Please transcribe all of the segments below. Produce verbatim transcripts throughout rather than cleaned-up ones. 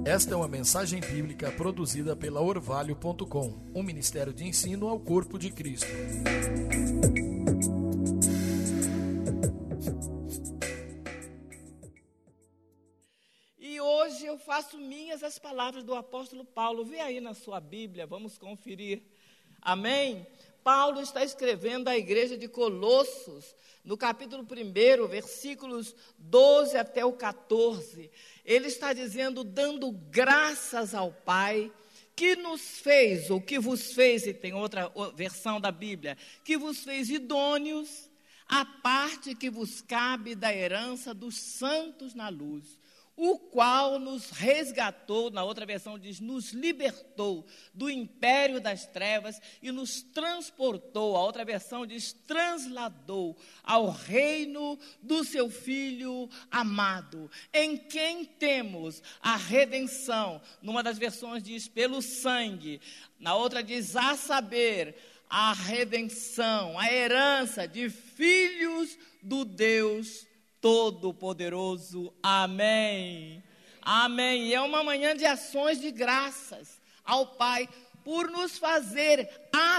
Esta é uma mensagem bíblica produzida pela Orvalho ponto com, um ministério de ensino ao corpo de Cristo. E hoje eu faço minhas as palavras do apóstolo Paulo. Vê aí na sua Bíblia, vamos conferir. Amém? Paulo está escrevendo à igreja de Colossos, no capítulo primeiro, versículos doze até o catorze. Ele está dizendo, dando graças ao Pai, que nos fez, ou que vos fez, e tem outra versão da Bíblia, que vos fez idôneos, a parte que vos cabe da herança dos santos na luz, o qual nos resgatou, na outra versão diz, nos libertou do império das trevas e nos transportou, a outra versão diz, transladou ao reino do seu Filho amado, em quem temos a redenção, numa das versões diz, pelo sangue, na outra diz, a saber, a redenção, a herança de filhos do Deus Todo-Poderoso. Amém. Amém. E é uma manhã de ações de graças ao Pai por nos fazer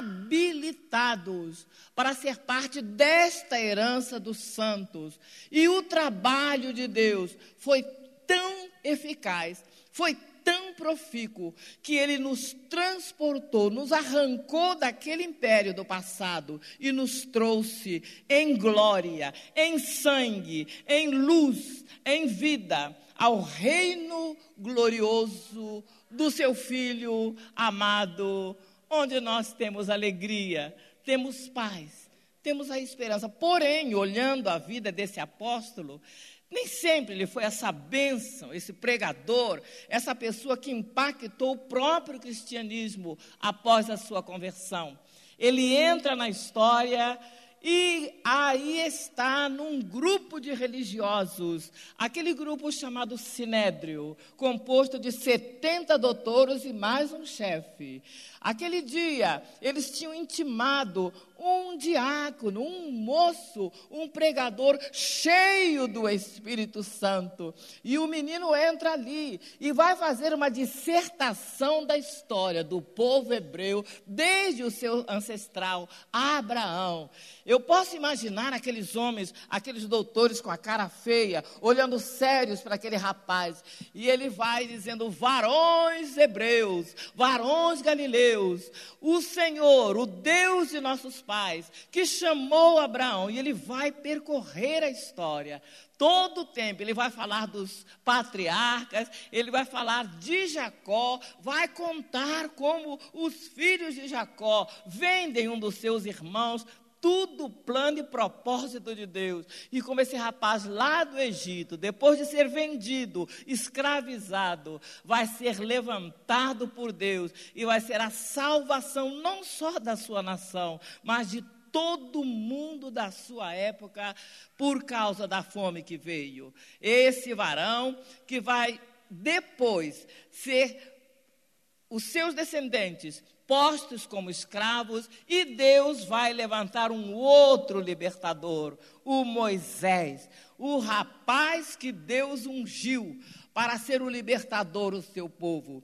habilitados para ser parte desta herança dos santos. E o trabalho de Deus foi tão eficaz, foi tão profícuo, que Ele nos transportou, nos arrancou daquele império do passado e nos trouxe em glória, em sangue, em luz, em vida, ao reino glorioso do seu Filho amado, onde nós temos alegria, temos paz, temos a esperança. Porém, olhando a vida desse apóstolo, nem sempre ele foi essa bênção, esse pregador, essa pessoa que impactou o próprio cristianismo após a sua conversão. Ele entra na história e aí está num grupo de religiosos, aquele grupo chamado Sinédrio, composto de setenta doutores e mais um chefe. Aquele dia, eles tinham intimado um diácono, um moço, um pregador cheio do Espírito Santo. E o menino entra ali e vai fazer uma dissertação da história do povo hebreu, desde o seu ancestral, Abraão. Eu posso imaginar aqueles homens, aqueles doutores com a cara feia, olhando sérios para aquele rapaz. E ele vai dizendo, varões hebreus, varões galileus, o Senhor, o Deus de nossos pais, que chamou Abraão, e ele vai percorrer a história. Todo o tempo, ele vai falar dos patriarcas, ele vai falar de Jacó, vai contar como os filhos de Jacó vendem um dos seus irmãos, tudo plano e propósito de Deus. E como esse rapaz lá do Egito, depois de ser vendido, escravizado, vai ser levantado por Deus e vai ser a salvação não só da sua nação, mas de todo mundo da sua época, por causa da fome que veio. Esse varão que vai depois ser os seus descendentes postos como escravos, e Deus vai levantar um outro libertador, o Moisés, o rapaz que Deus ungiu para ser o libertador do seu povo.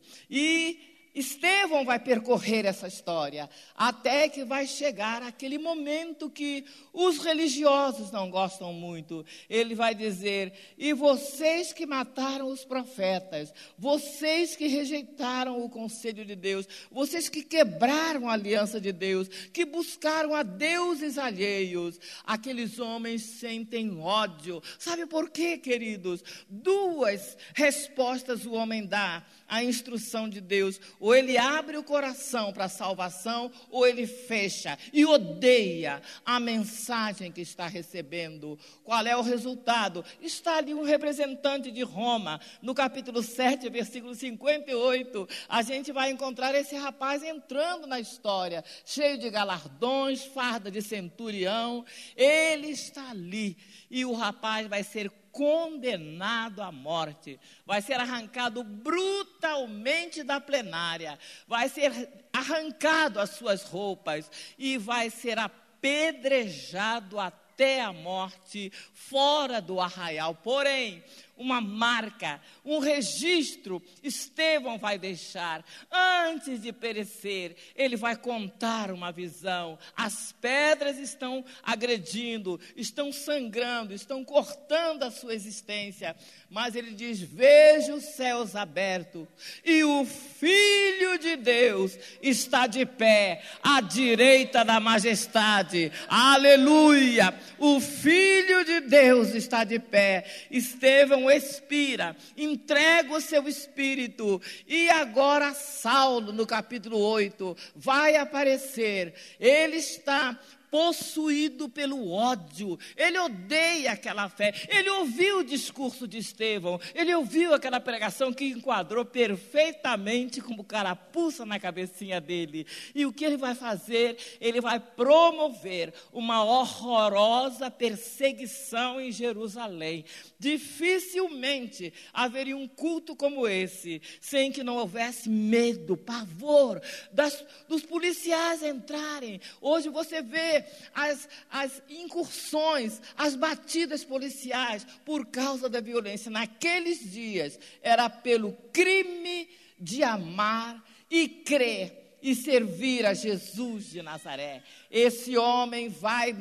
E Estevão vai percorrer essa história, até que vai chegar aquele momento que os religiosos não gostam muito. Ele vai dizer, e vocês que mataram os profetas, vocês que rejeitaram o conselho de Deus, vocês que quebraram a aliança de Deus, que buscaram a deuses alheios, aqueles homens sentem ódio. Sabe por quê, queridos? Duas respostas o homem dá à instrução de Deus. Ou ele abre o coração para a salvação, ou ele fecha e odeia a mensagem que está recebendo. Qual é o resultado? Está ali um representante de Roma, no capítulo sete, versículo cinquenta e oito, a gente vai encontrar esse rapaz entrando na história, cheio de galardões, farda de centurião. Ele está ali, e o rapaz vai ser condenado à morte, vai ser arrancado brutalmente da plenária, vai ser arrancado as suas roupas e vai ser apedrejado até a morte fora do arraial. Porém, uma marca, um registro, Estevão vai deixar. Antes de perecer, ele vai contar uma visão. As pedras estão agredindo, estão sangrando, estão cortando a sua existência. Mas ele diz: vejo os céus abertos e o Filho de Deus está de pé à direita da majestade. Aleluia! O Filho de Deus está de pé. Estevão expira, entrega o seu espírito. E agora Saulo, no capítulo oito, vai aparecer. Ele está possuído pelo ódio, ele odeia aquela fé, ele ouviu o discurso de Estevão, ele ouviu aquela pregação que enquadrou perfeitamente como carapuça na cabecinha dele, e o que ele vai fazer? Ele vai promover uma horrorosa perseguição em Jerusalém. Dificilmente haveria um culto como esse, sem que não houvesse medo, pavor, das, dos policiais entrarem. Hoje você vê As, as incursões, as batidas policiais por causa da violência. Naqueles dias era pelo crime de amar e crer e servir a Jesus de Nazaré. Esse homem vai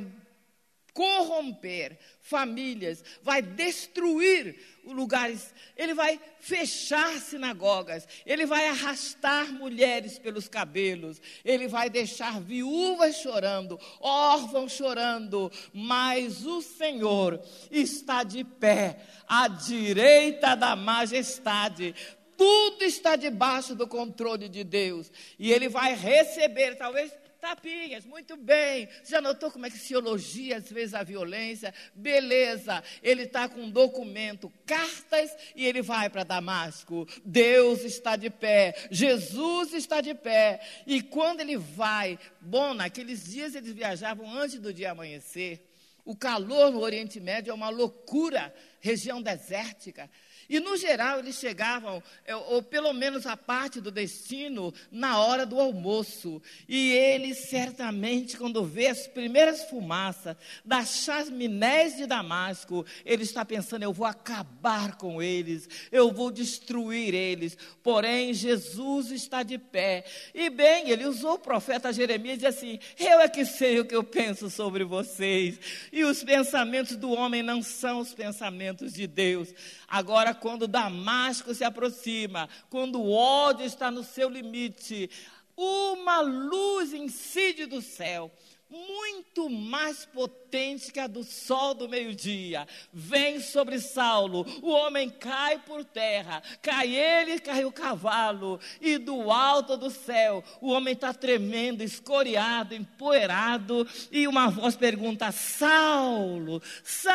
corromper famílias, vai destruir lugares, ele vai fechar sinagogas, ele vai arrastar mulheres pelos cabelos, ele vai deixar viúvas chorando, órfãos chorando, mas o Senhor está de pé à direita da majestade. Tudo está debaixo do controle de Deus, e ele vai receber, talvez, tapinhas, muito bem. Já notou como é que se elogia às vezes a violência? Beleza, ele está com um documento, cartas, e ele vai para Damasco. Deus está de pé, Jesus está de pé. E quando ele vai, bom, naqueles dias eles viajavam antes do dia amanhecer. O calor no Oriente Médio é uma loucura, região desértica. E, no geral, eles chegavam, ou pelo menos a parte do destino, na hora do almoço. E ele, certamente, quando vê as primeiras fumaças das chaminés de Damasco, ele está pensando: eu vou acabar com eles, eu vou destruir eles. Porém, Jesus está de pé. E, bem, ele usou o profeta Jeremias e disse assim: eu é que sei o que eu penso sobre vocês. E os pensamentos do homem não são os pensamentos de Deus. Agora, quando Damasco se aproxima, quando o ódio está no seu limite, uma luz incide do céu, muito mais potente que a do sol do meio-dia, vem sobre Saulo. O homem cai por terra, cai ele, cai o cavalo, e do alto do céu, o homem está tremendo, escoriado, empoeirado, e uma voz pergunta: Saulo,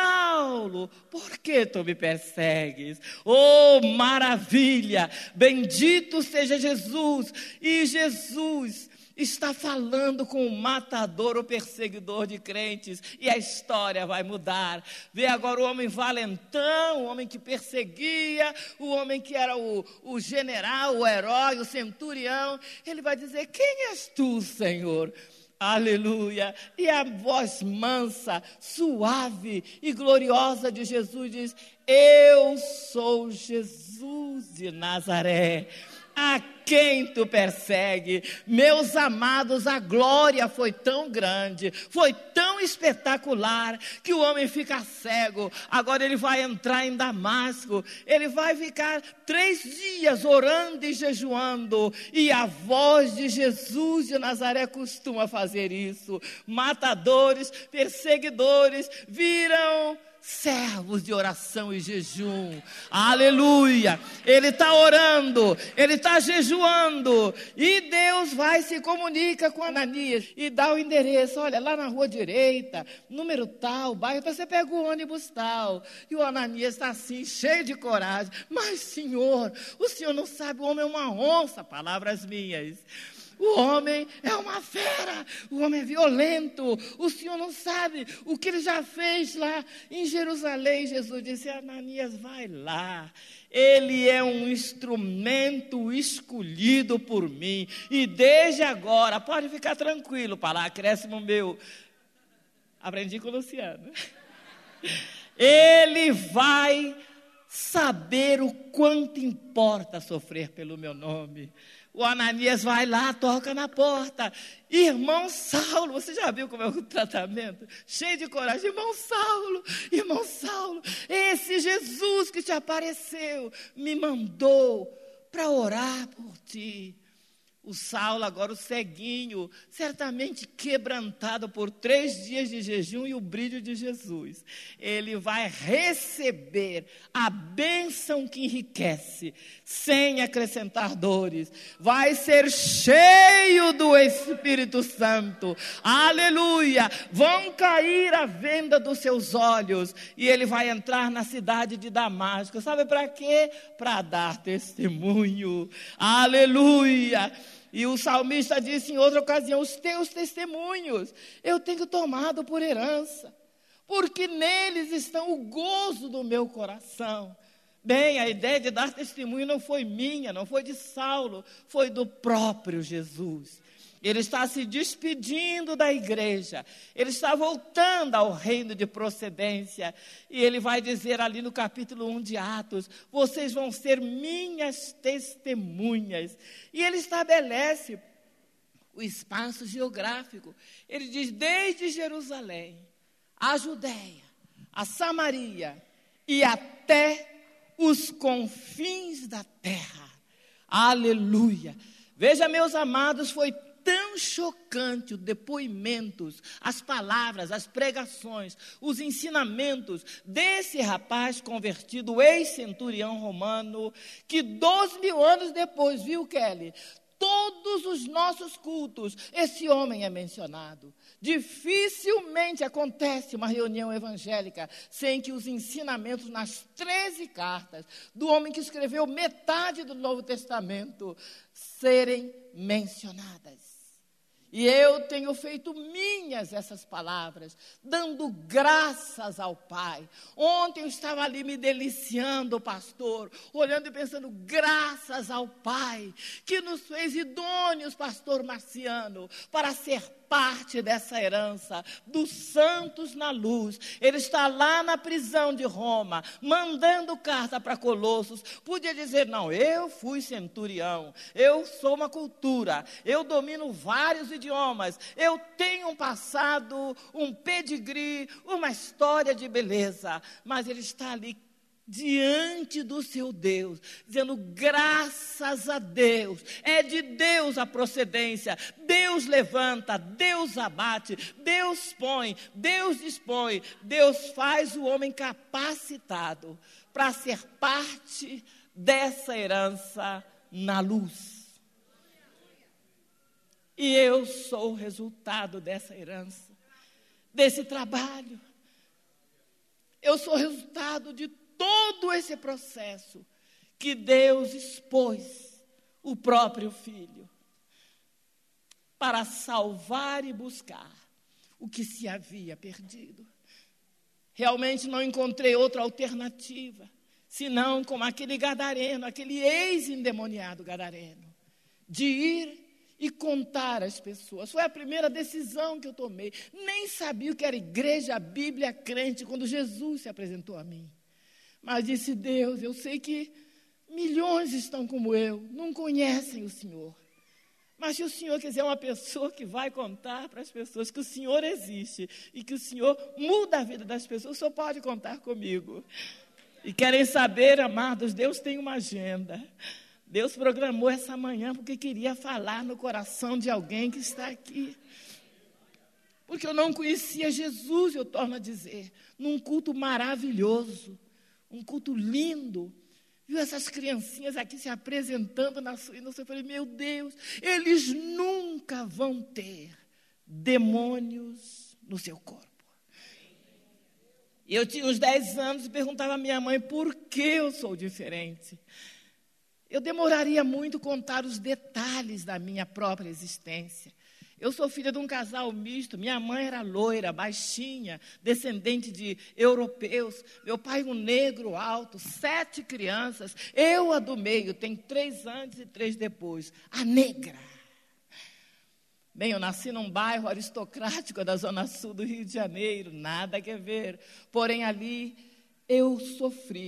Saulo, por que tu me persegues? Oh, maravilha, bendito seja Jesus. E Jesus está falando com o matador, o perseguidor de crentes, e a história vai mudar. Vê agora o homem valentão, o homem que perseguia, o homem que era o, o general, o herói, o centurião. Ele vai dizer: quem és tu, Senhor? Aleluia. E a voz mansa, suave e gloriosa de Jesus diz: eu sou Jesus de Nazaré. A quem tu persegue? Meus amados, a glória foi tão grande, foi tão espetacular, que o homem fica cego. Agora ele vai entrar em Damasco, ele vai ficar três dias orando e jejuando, e a voz de Jesus de Nazaré costuma fazer isso. Matadores, perseguidores viram servos de oração e jejum. Aleluia. Ele está orando, ele está jejuando, e Deus vai se comunica com Ananias e dá o endereço: olha, lá na rua direita, número tal, bairro, você pega o ônibus tal. E o Ananias está assim, cheio de coragem: mas Senhor, o Senhor não sabe, o homem é uma onça, palavras minhas. O homem é uma fera, o homem é violento, o Senhor não sabe o que ele já fez lá em Jerusalém. Jesus disse: Ananias, vai lá, ele é um instrumento escolhido por mim, e desde agora, pode ficar tranquilo, para lá, acréscimo meu, aprendi com o Luciano, ele vai saber o quanto importa sofrer pelo meu nome. O Ananias vai lá, toca na porta. Irmão Saulo, você já viu como é o tratamento? Cheio de coragem. Irmão Saulo, irmão Saulo, esse Jesus que te apareceu me mandou para orar por ti. O Saulo, agora o ceguinho, certamente quebrantado por três dias de jejum e o brilho de Jesus, ele vai receber a bênção que enriquece, sem acrescentar dores. Vai ser cheio do Espírito Santo. Aleluia! Vão cair a venda dos seus olhos e ele vai entrar na cidade de Damasco. Sabe para quê? Para dar testemunho. Aleluia! E o salmista disse em outra ocasião: os teus testemunhos eu tenho tomado por herança, porque neles estão o gozo do meu coração. Bem, a ideia de dar testemunho não foi minha, não foi de Saulo, foi do próprio Jesus. Ele está se despedindo da igreja, ele está voltando ao reino de procedência, e ele vai dizer ali no capítulo um de Atos: vocês vão ser minhas testemunhas. E ele estabelece o espaço geográfico. Ele diz: desde Jerusalém, a Judéia, a Samaria e até os confins da terra. Aleluia! Veja, meus amados, foi tão chocante os depoimentos, as palavras, as pregações, os ensinamentos desse rapaz convertido, ex-centurião romano, que dois mil anos depois, viu, Kelly? Todos os nossos cultos, esse homem é mencionado. Dificilmente acontece uma reunião evangélica sem que os ensinamentos nas treze cartas do homem que escreveu metade do Novo Testamento serem mencionadas. E eu tenho feito minhas essas palavras, dando graças ao Pai. Ontem eu estava ali me deliciando, pastor, olhando e pensando: graças ao Pai, que nos fez idôneos, pastor Marciano, para ser parte dessa herança dos santos na luz. Ele está lá na prisão de Roma, mandando carta para Colossos. Podia dizer: não, eu fui centurião, eu sou uma cultura, eu domino vários idiomas, eu tenho um passado, um pedigree, uma história de beleza. Mas ele está ali diante do seu Deus, dizendo: graças a Deus, é de Deus a procedência, Deus levanta, Deus abate, Deus põe, Deus dispõe, Deus faz o homem capacitado para ser parte dessa herança na luz. E eu sou o resultado dessa herança, desse trabalho. Eu sou o resultado de todo esse processo que Deus expôs o próprio Filho para salvar e buscar o que se havia perdido. Realmente não encontrei outra alternativa, senão como aquele gadareno, aquele ex-endemoniado gadareno, de ir e contar às pessoas. Foi a primeira decisão que eu tomei. Nem sabia o que era igreja, Bíblia, crente, quando Jesus se apresentou a mim. Mas disse: Deus, eu sei que milhões estão como eu, não conhecem o Senhor. Mas se o Senhor quiser uma pessoa que vai contar para as pessoas que o Senhor existe e que o Senhor muda a vida das pessoas, o Senhor pode contar comigo. E querem saber, amados, Deus tem uma agenda. Deus programou essa manhã porque queria falar no coração de alguém que está aqui. Porque eu não conhecia Jesus, eu torno a dizer, num culto maravilhoso. Um culto lindo. Viu essas criancinhas aqui se apresentando na sua inocência? Eu falei: meu Deus, eles nunca vão ter demônios no seu corpo. E eu tinha uns dez anos e perguntava à minha mãe por que eu sou diferente. Eu demoraria muito contar os detalhes da minha própria existência. Eu sou filha de um casal misto. Minha mãe era loira, baixinha, descendente de europeus. Meu pai um negro alto, sete crianças. Eu, a do meio, tem três antes e três depois. A negra. Bem, eu nasci num bairro aristocrático da zona sul do Rio de Janeiro. Nada a ver. Porém, ali eu sofri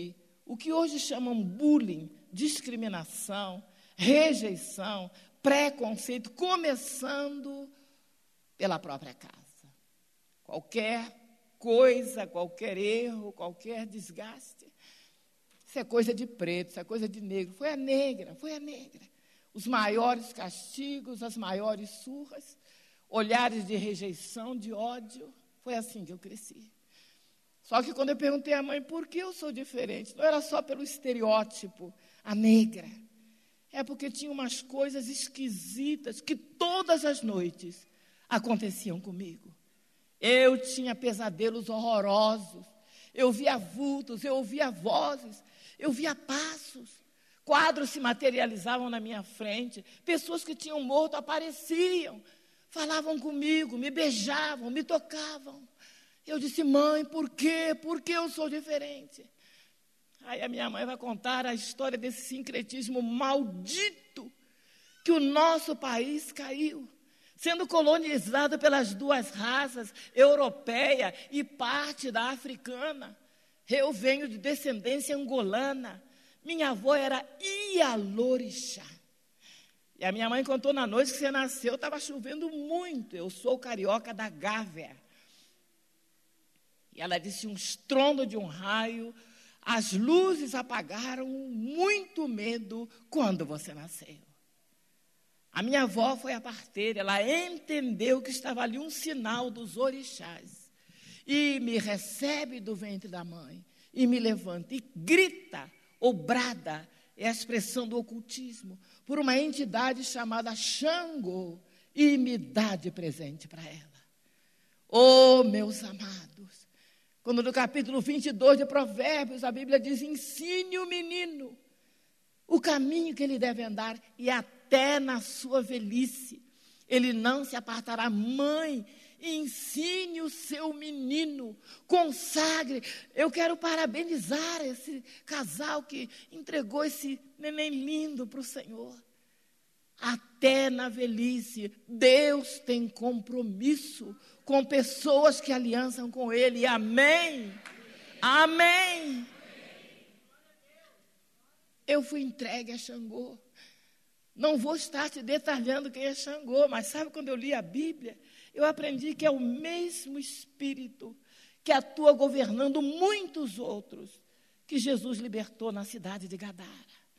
o que hoje chamam bullying, discriminação, rejeição, preconceito, começando pela própria casa. Qualquer coisa, qualquer erro, qualquer desgaste, isso é coisa de preto, isso é coisa de negro. Foi a negra, foi a negra. Os maiores castigos, as maiores surras, olhares de rejeição, de ódio. Foi assim que eu cresci. Só que quando eu perguntei à mãe por que eu sou diferente, não era só pelo estereótipo, a negra. É porque tinha umas coisas esquisitas que todas as noites aconteciam comigo. Eu tinha pesadelos horrorosos. Eu via vultos, eu ouvia vozes, eu via passos. Quadros se materializavam na minha frente. Pessoas que tinham morto apareciam, falavam comigo, me beijavam, me tocavam. Eu disse, mãe, por quê? Por que eu sou diferente? Aí a minha mãe vai contar a história desse sincretismo maldito que o nosso país caiu, sendo colonizado pelas duas raças, europeia e parte da africana. Eu venho de descendência angolana. Minha avó era Ialorixá. E a minha mãe contou na noite que você nasceu, estava chovendo muito. Eu sou carioca da Gávea. E ela disse, um estrondo de um raio, as luzes apagaram, muito medo quando você nasceu. A minha avó foi a parteira, ela entendeu que estava ali um sinal dos orixás. E me recebe do ventre da mãe, e me levanta, e grita, ou brada, é a expressão do ocultismo, por uma entidade chamada Xangô, e me dá de presente para ela. Oh, meus amados, quando no capítulo vinte e dois de Provérbios, a Bíblia diz, ensine o menino o caminho que ele deve andar, e até na sua velhice, ele não se apartará. Mãe, ensine o seu menino, consagre. Eu quero parabenizar esse casal que entregou esse neném lindo para o Senhor. Até na velhice, Deus tem compromisso com pessoas que aliançam com Ele. Amém? Amém. Eu fui entregue a Xangô. Não vou estar te detalhando quem é Xangô, mas sabe quando eu li a Bíblia, eu aprendi que é o mesmo Espírito que atua governando muitos outros que Jesus libertou na cidade de Gadara.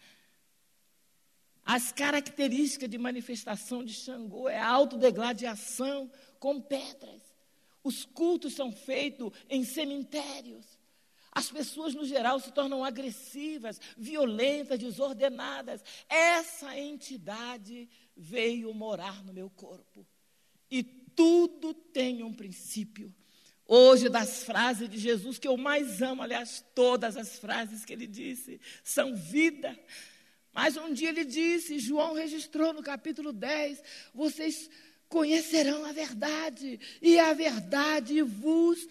As características de manifestação de Xangô é a autodegladiação com pedras. Os cultos são feitos em cemitérios. As pessoas, no geral, se tornam agressivas, violentas, desordenadas. Essa entidade veio morar no meu corpo. E tudo tem um princípio. Hoje, das frases de Jesus que eu mais amo, aliás, todas as frases que ele disse, são vida. Mas um dia ele disse, João registrou no capítulo dez, vocês conhecerão a verdade, e a verdade vos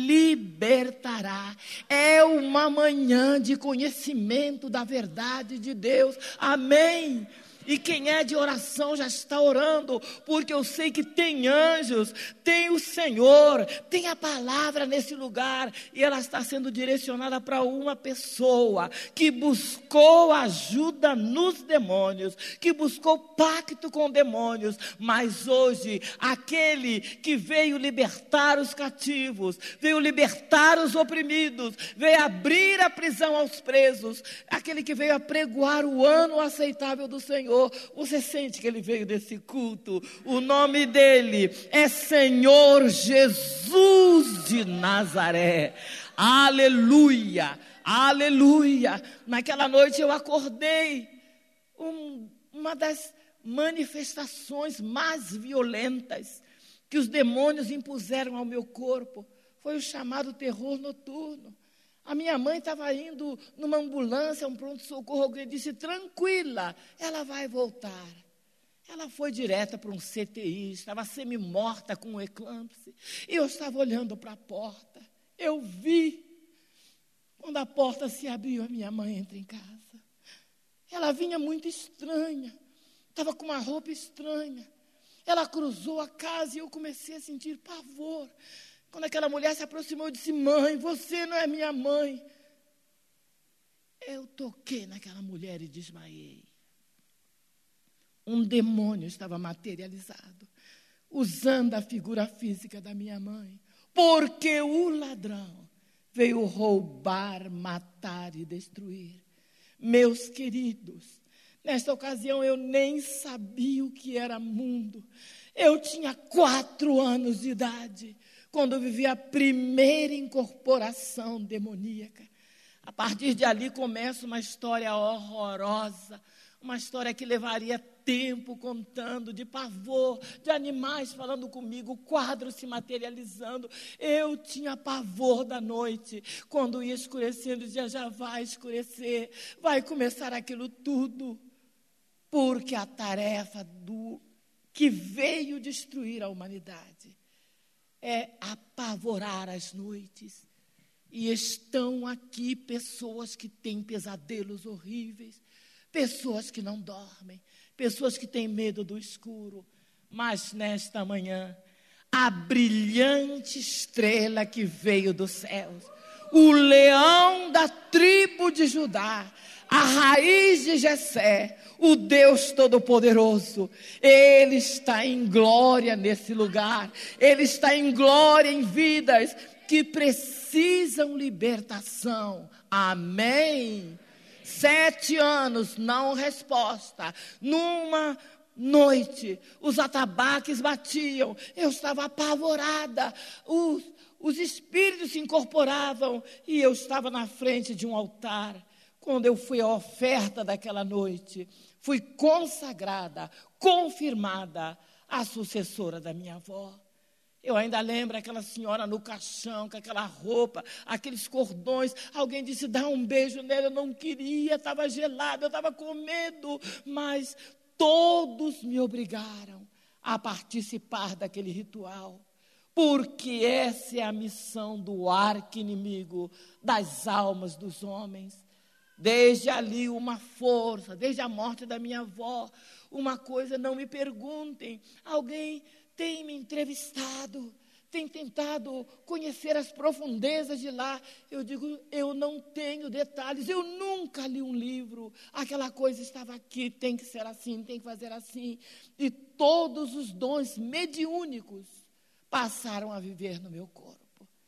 libertará. É uma manhã de conhecimento da verdade de Deus. Amém. E quem é de oração já está orando, porque eu sei que tem anjos, tem o Senhor, tem a palavra nesse lugar, e ela está sendo direcionada para uma pessoa que buscou ajuda nos demônios, que buscou pacto com demônios, mas hoje, aquele que veio libertar os cativos, veio libertar os oprimidos, veio abrir a prisão aos presos, aquele que veio apregoar o ano aceitável do Senhor. Você sente que ele veio desse culto? O nome dele é Senhor Jesus de Nazaré. Aleluia, aleluia. Naquela noite eu acordei. Um, uma das manifestações mais violentas que os demônios impuseram ao meu corpo foi o chamado terror noturno. A minha mãe estava indo numa ambulância, um pronto-socorro, alguém disse, tranquila, ela vai voltar. Ela foi direta para um C T I, estava semi-morta com um eclâmpse, e eu estava olhando para a porta. Eu vi, quando a porta se abriu, a minha mãe entra em casa. Ela vinha muito estranha, estava com uma roupa estranha. Ela cruzou a casa e eu comecei a sentir pavor. Quando aquela mulher se aproximou, eu disse, mãe, você não é minha mãe. Eu toquei naquela mulher e desmaiei. Um demônio estava materializado, usando a figura física da minha mãe, porque o ladrão veio roubar, matar e destruir. Meus queridos, nesta ocasião eu nem sabia o que era mundo. Eu tinha quatro anos de idade, quando eu vivi a primeira incorporação demoníaca. A partir de ali começa uma história horrorosa, uma história que levaria tempo contando, de pavor, de animais falando comigo, quadros se materializando. Eu tinha pavor da noite, quando ia escurecendo, dizia, já vai escurecer, vai começar aquilo tudo, porque a tarefa do que veio destruir a humanidade é apavorar as noites. E estão aqui pessoas que têm pesadelos horríveis, pessoas que não dormem, pessoas que têm medo do escuro. Mas nesta manhã, a brilhante estrela que veio dos céus, o leão da tribo de Judá, a raiz de Jessé, o Deus Todo-Poderoso, Ele está em glória nesse lugar, Ele está em glória em vidas que precisam libertação. Amém? Sete anos, não resposta. Numa noite, os atabaques batiam. Eu estava apavorada. Os, os espíritos se incorporavam e eu estava na frente de um altar. Quando eu fui à oferta daquela noite, fui consagrada, confirmada a sucessora da minha avó. Eu ainda lembro aquela senhora no caixão, com aquela roupa, aqueles cordões. Alguém disse, dá um beijo nela. Eu não queria, estava gelado, eu estava com medo. Mas todos me obrigaram a participar daquele ritual. Porque essa é a missão do arqui-inimigo das almas dos homens. Desde ali uma força, desde a morte da minha avó, uma coisa, não me perguntem, alguém tem me entrevistado, tem tentado conhecer as profundezas de lá. Eu digo, eu não tenho detalhes, eu nunca li um livro, aquela coisa estava aqui, tem que ser assim, tem que fazer assim. E todos os dons mediúnicos passaram a viver no meu corpo.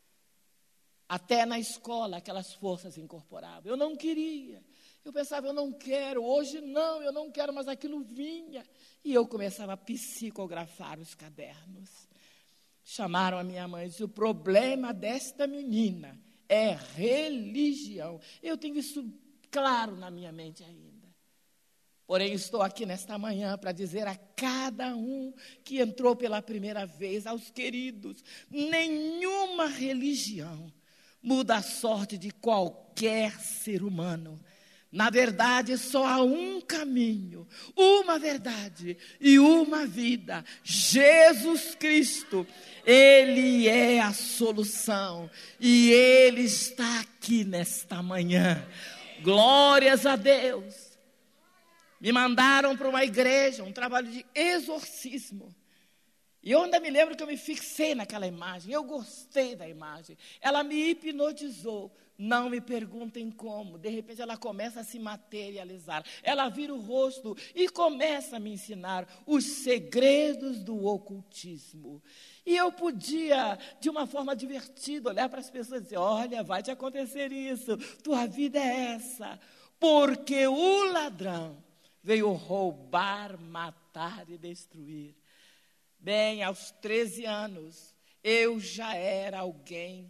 Até na escola, aquelas forças incorporavam. Eu não queria. Eu pensava, eu não quero. Hoje não, eu não quero, mas aquilo vinha. E eu começava a psicografar os cadernos. Chamaram a minha mãe e disse, o problema desta menina é religião. Eu tenho isso claro na minha mente ainda. Porém, estou aqui nesta manhã para dizer a cada um que entrou pela primeira vez, aos queridos, nenhuma religião muda a sorte de qualquer ser humano. Na verdade, só há um caminho, uma verdade e uma vida. Jesus Cristo, Ele é a solução. E Ele está aqui nesta manhã. Glórias a Deus. Me mandaram para uma igreja, um trabalho de exorcismo. E eu ainda me lembro que eu me fixei naquela imagem, eu gostei da imagem. Ela me hipnotizou, não me perguntem como. De repente ela começa a se materializar. Ela vira o rosto e começa a me ensinar os segredos do ocultismo. E eu podia, de uma forma divertida, olhar para as pessoas e dizer, olha, vai te acontecer isso, tua vida é essa. Porque o ladrão veio roubar, matar e destruir. Bem, aos treze anos, eu já era alguém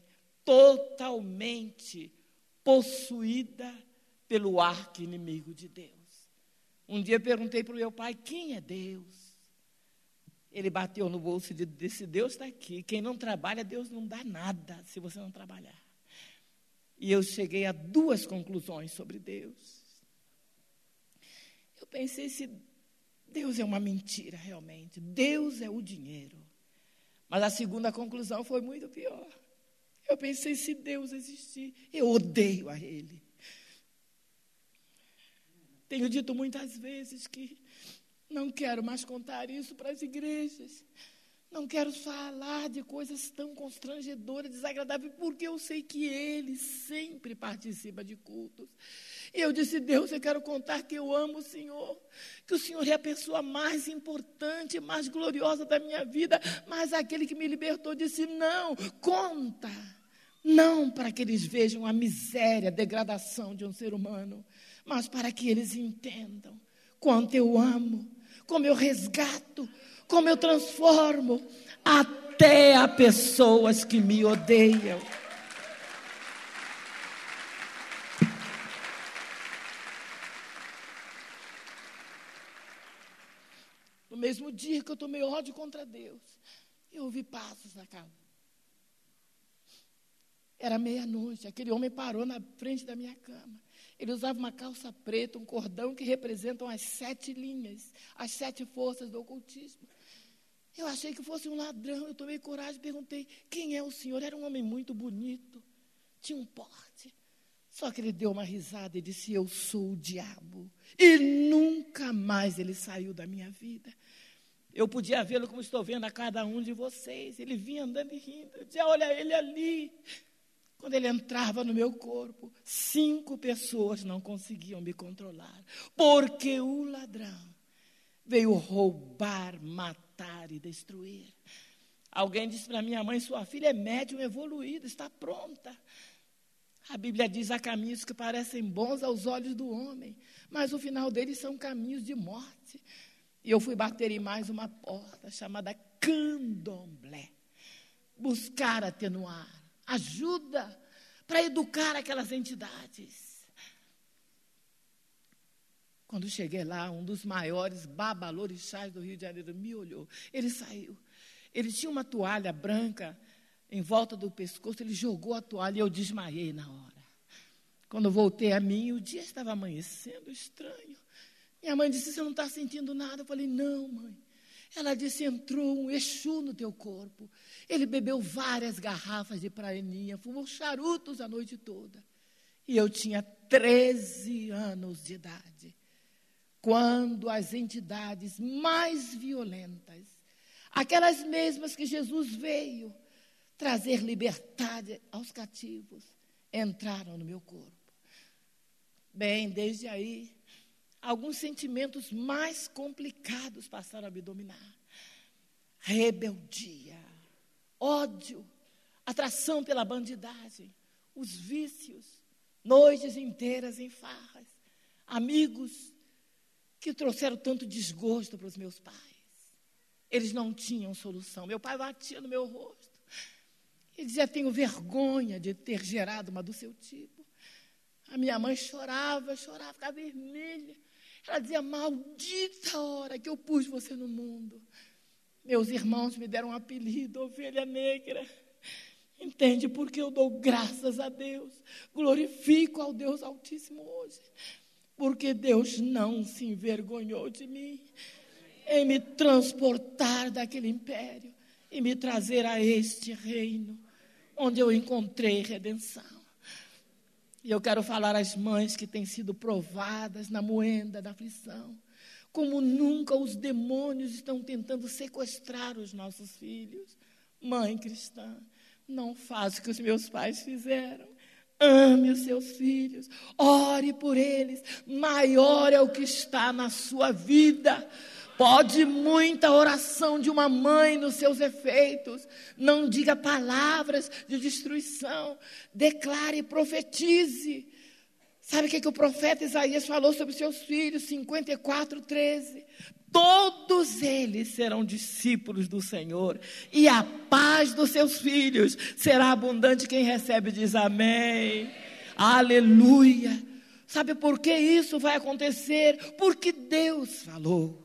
totalmente possuída pelo arqui-inimigo de Deus. Um dia perguntei para o meu pai, quem é Deus? Ele bateu no bolso e disse, Deus está aqui. Quem não trabalha, Deus não dá nada se você não trabalhar. E eu cheguei a duas conclusões sobre Deus. Eu pensei, se Deus é uma mentira, realmente. Deus é o dinheiro. Mas a segunda conclusão foi muito pior. Eu pensei, se Deus existir, eu odeio a Ele. Tenho dito muitas vezes que não quero mais contar isso para as igrejas. Não quero falar de coisas tão constrangedoras, desagradáveis, porque eu sei que ele sempre participa de cultos. E eu disse, Deus, eu quero contar que eu amo o Senhor, que o Senhor é a pessoa mais importante, mais gloriosa da minha vida, mas aquele que me libertou disse, não, conta, não para que eles vejam a miséria, a degradação de um ser humano, mas para que eles entendam quanto eu amo, como eu resgato, como eu transformo, até a pessoas que me odeiam. No mesmo dia que eu tomei ódio contra Deus, eu ouvi passos na casa. Era meia-noite, aquele homem parou na frente da minha cama. Ele usava uma calça preta, um cordão que representam as sete linhas, as sete forças do ocultismo. Eu achei que fosse um ladrão, eu tomei coragem e perguntei, quem é o senhor? Era um homem muito bonito, tinha um porte. Só que ele deu uma risada e disse, eu sou o diabo. E nunca mais ele saiu da minha vida. Eu podia vê-lo como estou vendo a cada um de vocês. Ele vinha andando e rindo. Eu dizia, olha ele ali. Quando ele entrava no meu corpo, cinco pessoas não conseguiam me controlar. Porque o ladrão veio roubar, matar e destruir. Alguém disse para minha mãe, sua filha é médium evoluída, está pronta. A Bíblia diz, há caminhos que parecem bons aos olhos do homem, mas o final deles são caminhos de morte. E eu fui bater em mais uma porta, chamada candomblé. Buscar atenuar, ajuda para educar aquelas entidades. Quando cheguei lá, um dos maiores babalorixás do Rio de Janeiro me olhou. Ele saiu. Ele tinha uma toalha branca em volta do pescoço, ele jogou a toalha e eu desmaiei na hora. Quando voltei a mim, o dia estava amanhecendo estranho. Minha mãe disse, você não está sentindo nada? Eu falei, não, mãe. Ela disse, entrou um Exu no teu corpo. Ele bebeu várias garrafas de praeninha, fumou charutos a noite toda. E eu tinha treze anos de idade. Quando as entidades mais violentas, aquelas mesmas que Jesus veio trazer liberdade aos cativos, entraram no meu corpo. Bem, desde aí, alguns sentimentos mais complicados passaram a me dominar. Rebeldia, ódio, atração pela bandidagem, os vícios, noites inteiras em farras, amigos que trouxeram tanto desgosto para os meus pais. Eles não tinham solução. Meu pai batia no meu rosto. Ele dizia, tenho vergonha de ter gerado uma do seu tipo. A minha mãe chorava, chorava, ficava vermelha. Ela dizia, maldita hora que eu pus você no mundo. Meus irmãos me deram um apelido, ovelha negra. Entende? Porque eu dou graças a Deus. Glorifico ao Deus Altíssimo hoje. Porque Deus não se envergonhou de mim em me transportar daquele império e me trazer a este reino, onde eu encontrei redenção. E eu quero falar às mães que têm sido provadas na moenda da aflição, como nunca os demônios estão tentando sequestrar os nossos filhos. Mãe cristã, não faça o que os meus pais fizeram. Ame os seus filhos, ore por eles, maior é o que está na sua vida. Pode muita oração de uma mãe nos seus efeitos. Não diga palavras de destruição, declare e profetize. Sabe o que, que o profeta Isaías falou sobre seus filhos? cinquenta e quatro, treze. Todos eles serão discípulos do Senhor, e a paz dos seus filhos será abundante. Quem recebe diz amém. Aleluia. Sabe por que isso vai acontecer? Porque Deus falou.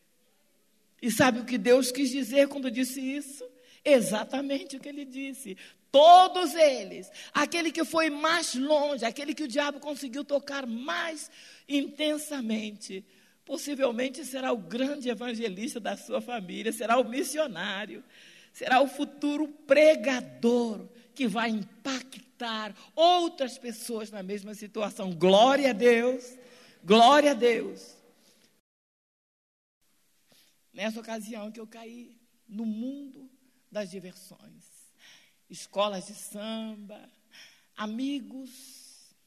E sabe o que Deus quis dizer quando disse isso? Exatamente o que ele disse. Todos eles, aquele que foi mais longe, aquele que o diabo conseguiu tocar mais intensamente, possivelmente será o grande evangelista da sua família, será o missionário, será o futuro pregador que vai impactar outras pessoas na mesma situação. Glória a Deus, glória a Deus. Nessa ocasião que eu caí, no mundo das diversões. Escolas de samba, amigos,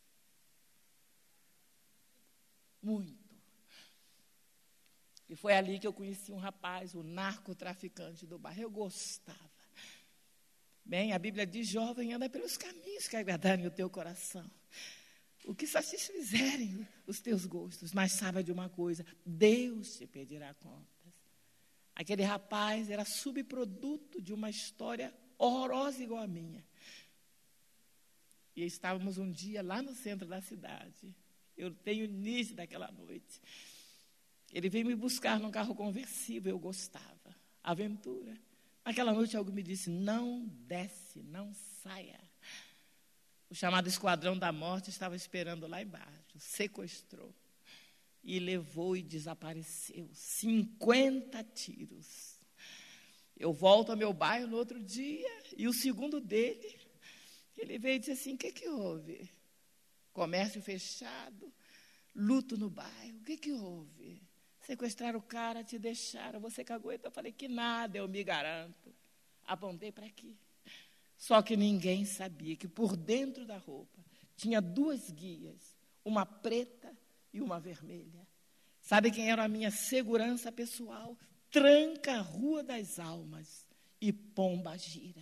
muito. E foi ali que eu conheci um rapaz, o narcotraficante do bairro. Eu gostava. Bem, a Bíblia diz, jovem, anda pelos caminhos que agradarem o teu coração. O que satisfizerem os teus gostos. Mas saiba de uma coisa, Deus te pedirá contas. Aquele rapaz era subproduto de uma história horrorosa igual a minha. E estávamos um dia lá no centro da cidade. Eu tenho início daquela noite. Ele veio me buscar num carro conversível, eu gostava. Aventura. Naquela noite algo me disse, não desce, não saia. O chamado Esquadrão da Morte estava esperando lá embaixo. Sequestrou. E levou e desapareceu. cinquenta tiros. Eu volto ao meu bairro no outro dia, e o segundo dele, ele veio e disse assim, o que que houve? Comércio fechado, luto no bairro, o que que houve? Sequestraram o cara, te deixaram, você que aguenta? Eu falei, que nada, eu me garanto. Apontei para aqui. Só que ninguém sabia que por dentro da roupa tinha duas guias, uma preta e uma vermelha. Sabe quem era a minha segurança pessoal? Tranca a Rua das Almas e Pomba Gira.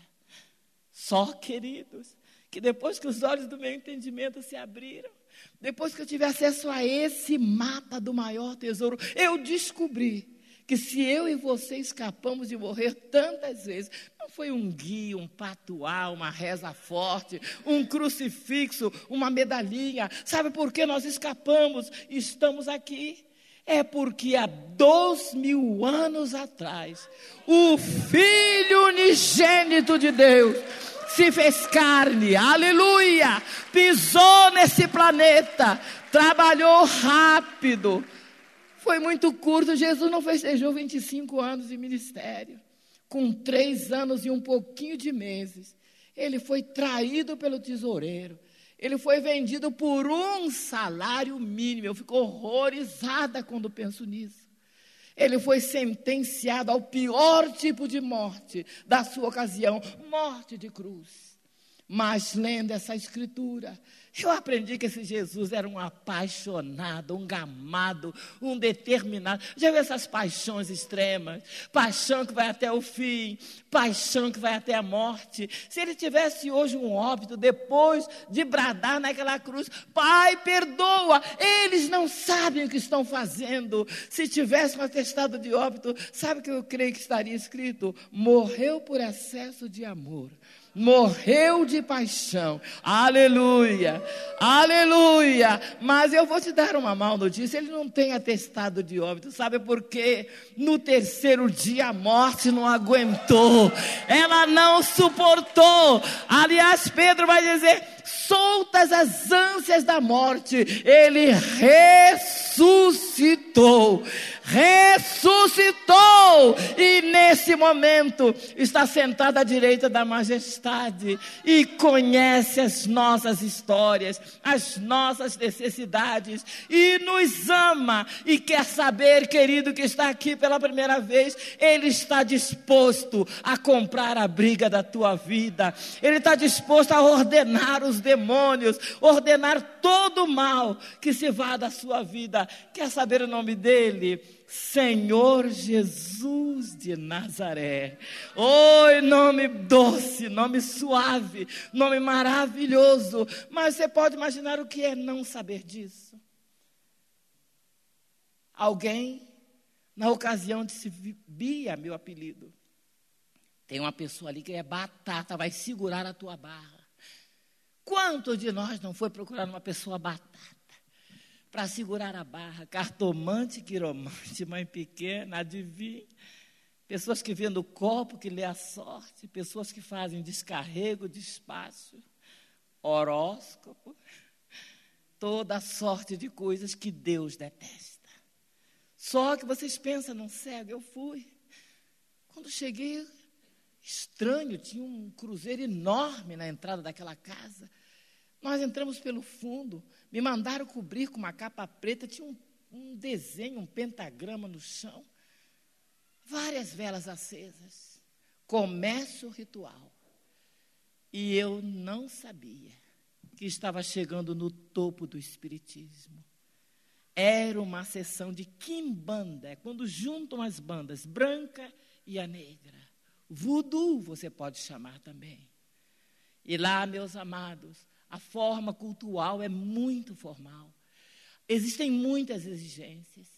Só, queridos, que depois que os olhos do meu entendimento se abriram, depois que eu tive acesso a esse mapa do maior tesouro, eu descobri que se eu e você escapamos de morrer tantas vezes, não foi um guia, um patuá, uma reza forte, um crucifixo, uma medalhinha. Sabe por que nós escapamos e estamos aqui? É porque há dois mil anos atrás, o Filho unigênito de Deus se fez carne, aleluia, pisou nesse planeta, trabalhou rápido. Foi muito curto, Jesus não festejou vinte e cinco anos de ministério. Com três anos e um pouquinho de meses, ele foi traído pelo tesoureiro. Ele foi vendido por um salário mínimo. Eu fico horrorizada quando penso nisso. Ele foi sentenciado ao pior tipo de morte da sua ocasião, morte de cruz. Mas lendo essa escritura, eu aprendi que esse Jesus era um apaixonado, um gamado, um determinado. Já viu essas paixões extremas? Paixão que vai até o fim, paixão que vai até a morte. Se ele tivesse hoje um óbito, depois de bradar naquela cruz, Pai, perdoa, eles não sabem o que estão fazendo. Se tivesse um atestado de óbito, sabe o que eu creio que estaria escrito? Morreu por excesso de amor. Morreu de paixão, aleluia, aleluia. Mas eu vou te dar uma má notícia, ele não tem atestado de óbito, sabe por quê? No terceiro dia a morte não aguentou, ela não suportou. Aliás, Pedro vai dizer, soltas as ânsias da morte, ele ressuscitou, ressuscitou, e nesse momento está sentado à direita da majestade e conhece as nossas histórias, as nossas necessidades, e nos ama, e quer saber, querido, que está aqui pela primeira vez, ele está disposto a comprar a briga da tua vida, ele está disposto a ordenar os demônios, ordenar todo o mal que se vá da sua vida. Quer saber o nome dele? Senhor Jesus de Nazaré. Oi, nome doce, nome suave, nome maravilhoso. Mas você pode imaginar o que é não saber disso? Alguém, na ocasião disse, Bia, meu apelido, tem uma pessoa ali que é batata, vai segurar a tua barra. Quantos de nós não foi procurar uma pessoa batata para segurar a barra? Cartomante, quiromante, mãe pequena, adivinha. Pessoas que vêem no copo, que lê a sorte. Pessoas que fazem descarrego, despacho, horóscopo. Toda sorte de coisas que Deus detesta. Só que vocês pensam num cego, eu fui. Quando cheguei, estranho, tinha um cruzeiro enorme na entrada daquela casa. Nós entramos pelo fundo, me mandaram cobrir com uma capa preta, tinha um, um desenho, um pentagrama no chão. várias velas acesas. Começa o ritual. E eu não sabia que estava chegando no topo do espiritismo. Era uma sessão de quimbanda, é quando juntam as bandas branca e a negra. Voodoo, você pode chamar também. E lá, meus amados, a forma cultural é muito formal. Existem muitas exigências.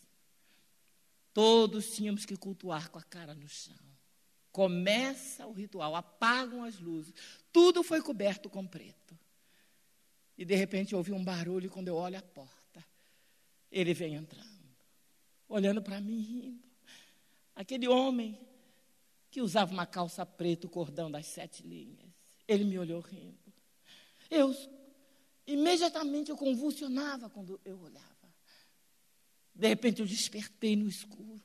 Todos tínhamos que cultuar com a cara no chão. Começa o ritual, apagam as luzes. Tudo foi coberto com preto. E, de repente, ouvi um barulho quando eu olho a porta. Ele vem entrando, olhando para mim, rindo. Aquele homem que usava uma calça preta, o cordão das sete linhas. Ele me olhou rindo. Eu, imediatamente, eu convulsionava quando eu olhava. De repente, eu despertei no escuro.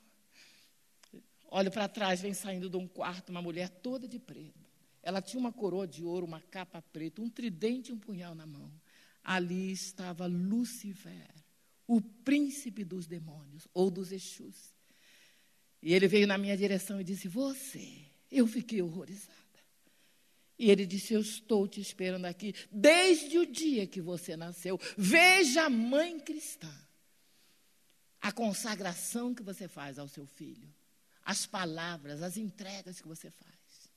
Olho para trás, vem saindo de um quarto uma mulher toda de preto. Ela tinha uma coroa de ouro, uma capa preta, um tridente e um punhal na mão. Ali estava Lúcifer, o príncipe dos demônios, ou dos Exus. E ele veio na minha direção e disse, você, eu fiquei horrorizada. E ele disse, eu estou te esperando aqui desde o dia que você nasceu. Veja a mãe cristã, a consagração que você faz ao seu filho, as palavras, as entregas que você faz.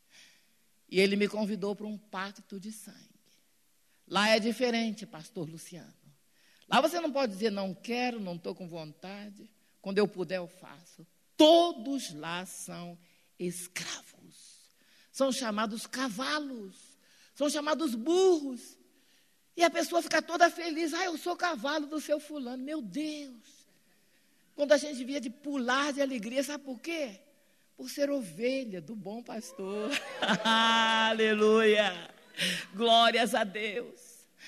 E ele me convidou para um pacto de sangue. Lá é diferente, pastor Luciano. Lá você não pode dizer, não quero, não estou com vontade. Quando eu puder, eu faço. Todos lá são escravos. São chamados cavalos. São chamados burros. E a pessoa fica toda feliz. Ah, eu sou cavalo do seu fulano. Meu Deus. Quando a gente via de pular de alegria, sabe por quê? Por ser ovelha do bom pastor. Aleluia. Glórias a Deus.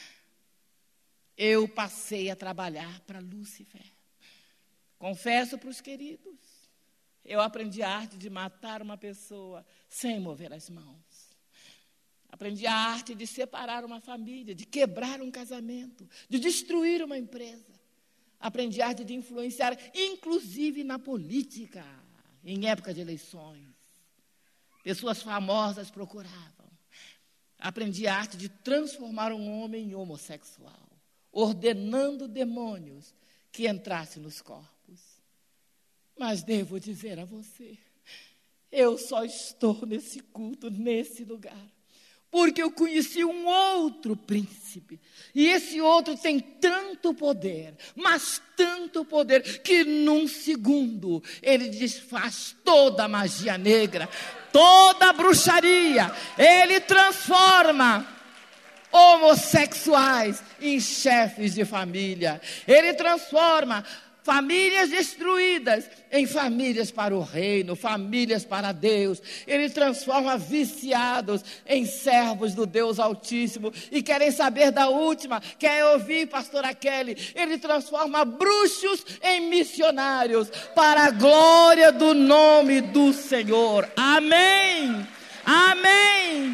Eu passei a trabalhar para Lúcifer. Confesso para os queridos, eu aprendi a arte de matar uma pessoa sem mover as mãos. Aprendi a arte de separar uma família, de quebrar um casamento, de destruir uma empresa. Aprendi a arte de influenciar, inclusive na política, em época de eleições. Pessoas famosas procuravam. Aprendi a arte de transformar um homem em homossexual, ordenando demônios que entrassem nos corpos. Mas devo dizer a você, eu só estou nesse culto, nesse lugar, porque eu conheci um outro príncipe. E esse outro tem tanto poder, mas tanto poder, que num segundo ele desfaz toda a magia negra, toda a bruxaria. Ele transforma homossexuais em chefes de família. Ele transforma famílias destruídas em famílias para o reino, famílias para Deus. Ele transforma viciados em servos do Deus Altíssimo. E querem saber da última? Quer ouvir, pastora Kelly? Ele transforma bruxos em missionários para a glória do nome do Senhor. Amém! Amém!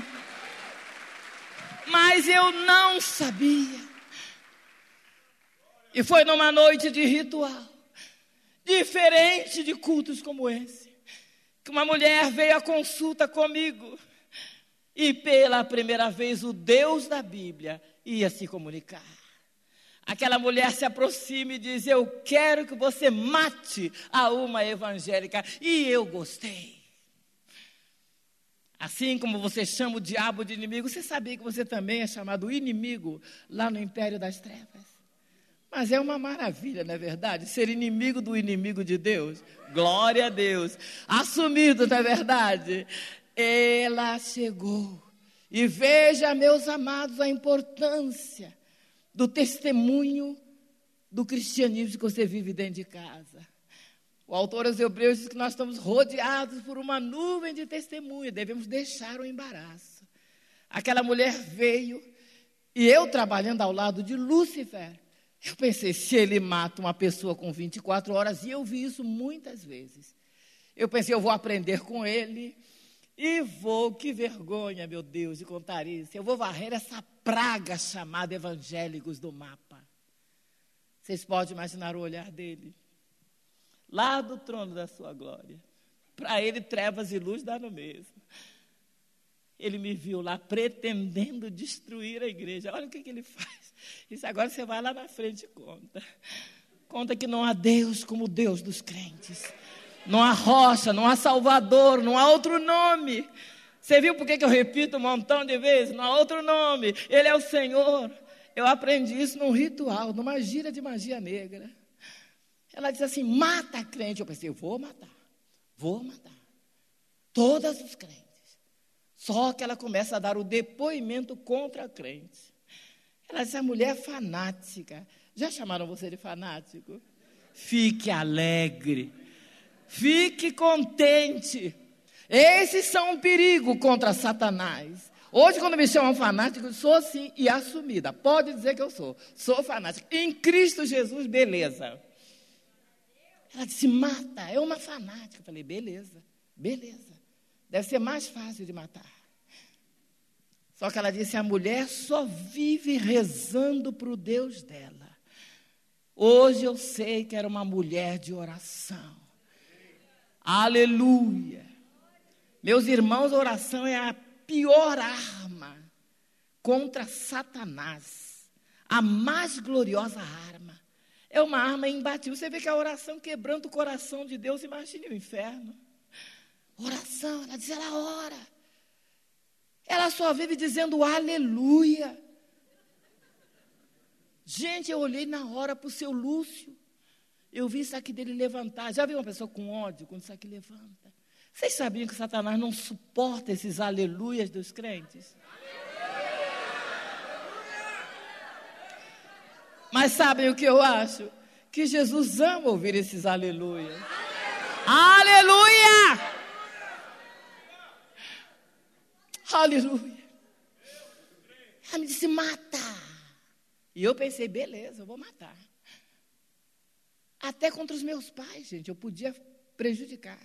Mas eu não sabia. E foi numa noite de ritual, diferente de cultos como esse, que uma mulher veio à consulta comigo. E pela primeira vez o Deus da Bíblia ia se comunicar. Aquela mulher se aproxima e diz, eu quero que você mate a uma evangélica. E eu gostei. Assim como você chama o diabo de inimigo, você sabia que você também é chamado inimigo lá no Império das Trevas? Mas é uma maravilha, não é verdade? Ser inimigo do inimigo de Deus. Glória a Deus. Assumido, não é verdade? Ela chegou. E veja, meus amados, a importância do testemunho do cristianismo que você vive dentro de casa. O autor aos Hebreus diz que nós estamos rodeados por uma nuvem de testemunha. Devemos deixar o embaraço. Aquela mulher veio, e eu trabalhando ao lado de Lúcifer, eu pensei, se ele mata uma pessoa com vinte e quatro horas, e eu vi isso muitas vezes. Eu pensei, eu vou aprender com ele, e vou, que vergonha, meu Deus, de contar isso. Eu vou varrer essa praga chamada evangélicos do mapa. Vocês podem imaginar o olhar dele, lá do trono da sua glória. Para ele, trevas e luz dá no mesmo. Ele me viu lá pretendendo destruir a igreja. Olha o que, que ele faz. Isso agora você vai lá na frente e conta. Conta que não há Deus como o Deus dos crentes. Não há rocha, não há Salvador, não há outro nome. Você viu por que eu repito um montão de vezes? Não há outro nome. Ele é o Senhor. Eu aprendi isso num ritual, numa gira de magia negra. Ela disse assim, mata a crente. Eu pensei, eu vou matar. Vou matar. Todas os crentes. Só que ela começa a dar o depoimento contra a crente. Ela disse, a mulher é fanática. Já chamaram você de fanático? Fique alegre. Fique contente. Esses são um perigo contra Satanás. Hoje, quando me chamam fanático, eu sou sim e assumida. Pode dizer que eu sou. Sou fanática. Em Cristo Jesus, beleza. Ela disse, mata. É uma fanática. Eu falei, beleza, beleza. Deve ser mais fácil de matar. Só que ela disse, a mulher só vive rezando para o Deus dela. Hoje eu sei que era uma mulher de oração. Aleluia. Meus irmãos, a oração é a pior arma contra Satanás. A mais gloriosa arma. É uma arma imbatível. Você vê que a oração quebrando o coração de Deus, imagine o inferno. Oração, ela diz, ela ora. Ela só vive dizendo aleluia. Gente, eu olhei na hora para o seu Lúcio. Eu vi isso aqui dele levantar. Já viu uma pessoa com ódio quando isso aqui levanta? Vocês sabiam que Satanás não suporta esses aleluias dos crentes? Mas sabem o que eu acho? Que Jesus ama ouvir esses aleluias. Aleluia! Aleluia. Ela me disse, mata. E eu pensei, beleza, eu vou matar. Até contra os meus pais, gente, eu podia prejudicar.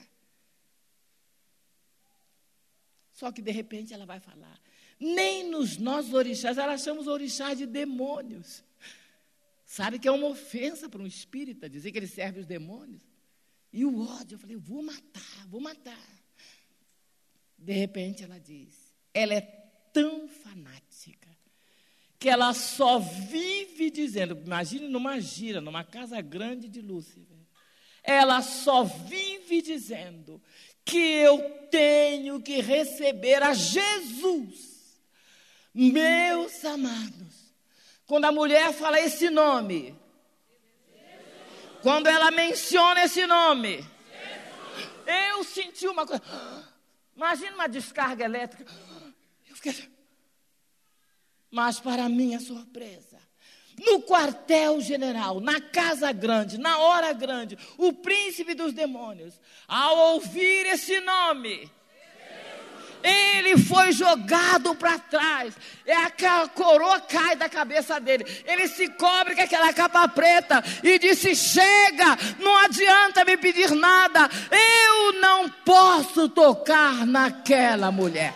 Só que, de repente, ela vai falar. Nem nos nossos orixás, ela chama os orixás de demônios. Sabe que é uma ofensa para um espírita dizer que ele serve os demônios? E o ódio, eu falei, eu vou matar, vou matar. De repente, ela diz, ela é tão fanática, que ela só vive dizendo, imagine numa gira, numa casa grande de Lúcifer, ela só vive dizendo que eu tenho que receber a Jesus. Meus amados, quando a mulher fala esse nome, Jesus. Quando ela menciona esse nome, Jesus. Eu senti uma coisa, imagina uma descarga elétrica, eu fiquei... Mas, para minha surpresa, no quartel-general, na casa grande, na hora grande, o príncipe dos demônios, ao ouvir esse nome, ele foi jogado para trás. É a coroa cai da cabeça dele. Ele se cobre com aquela capa preta e disse, chega, não adianta me pedir nada. Eu não posso tocar naquela mulher.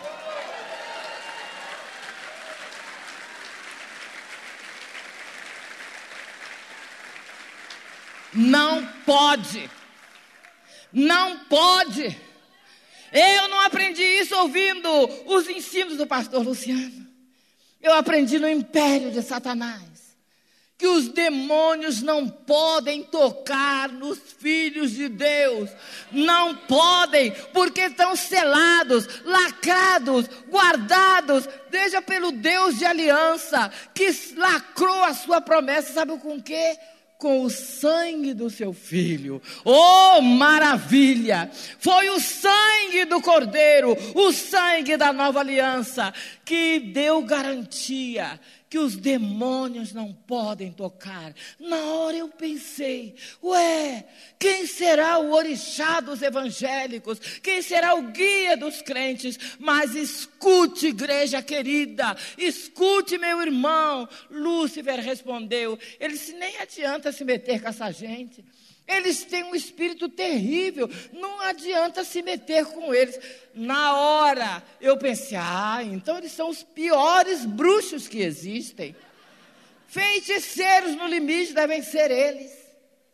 Não pode, não pode. Eu não aprendi isso ouvindo os ensinos do pastor Luciano. Eu aprendi no império de Satanás, que os demônios não podem tocar nos filhos de Deus. Não podem, porque estão selados, lacrados, guardados, veja pelo Deus de aliança, que lacrou a sua promessa, sabe com o quê? Com o sangue do seu filho. Oh, maravilha! Foi o sangue do Cordeiro, o sangue da nova aliança, que deu garantia que os demônios não podem tocar. Na hora eu pensei, ué, quem será o orixá dos evangélicos? Quem será o guia dos crentes? Mas escute, igreja querida, escute, meu irmão. Lúcifer respondeu, ele disse, nem adianta se meter com essa gente. Eles têm um espírito terrível, não adianta se meter com eles. Na hora, eu pensei, ah, então eles são os piores bruxos que existem. Feiticeiros no limite devem ser eles.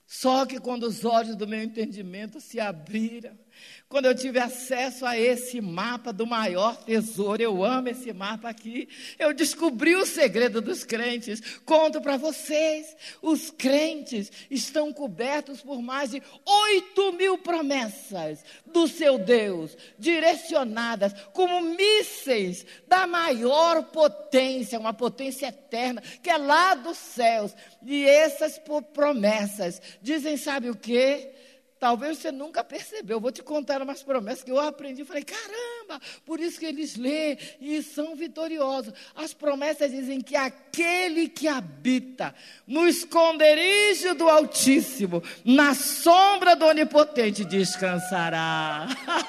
Só que quando os olhos do meu entendimento se abriram, quando eu tive acesso a esse mapa do maior tesouro, eu amo esse mapa aqui, eu descobri o segredo dos crentes. Conto para vocês, os crentes estão cobertos por mais de oito mil promessas do seu Deus, direcionadas como mísseis da maior potência, uma potência eterna, que é lá dos céus. E essas promessas dizem, sabe o quê? Talvez você nunca percebeu. Eu vou te contar umas promessas que eu aprendi. Eu falei, caramba, por isso que eles lêem e são vitoriosos. As promessas dizem que aquele que habita no esconderijo do Altíssimo, na sombra do Onipotente, descansará.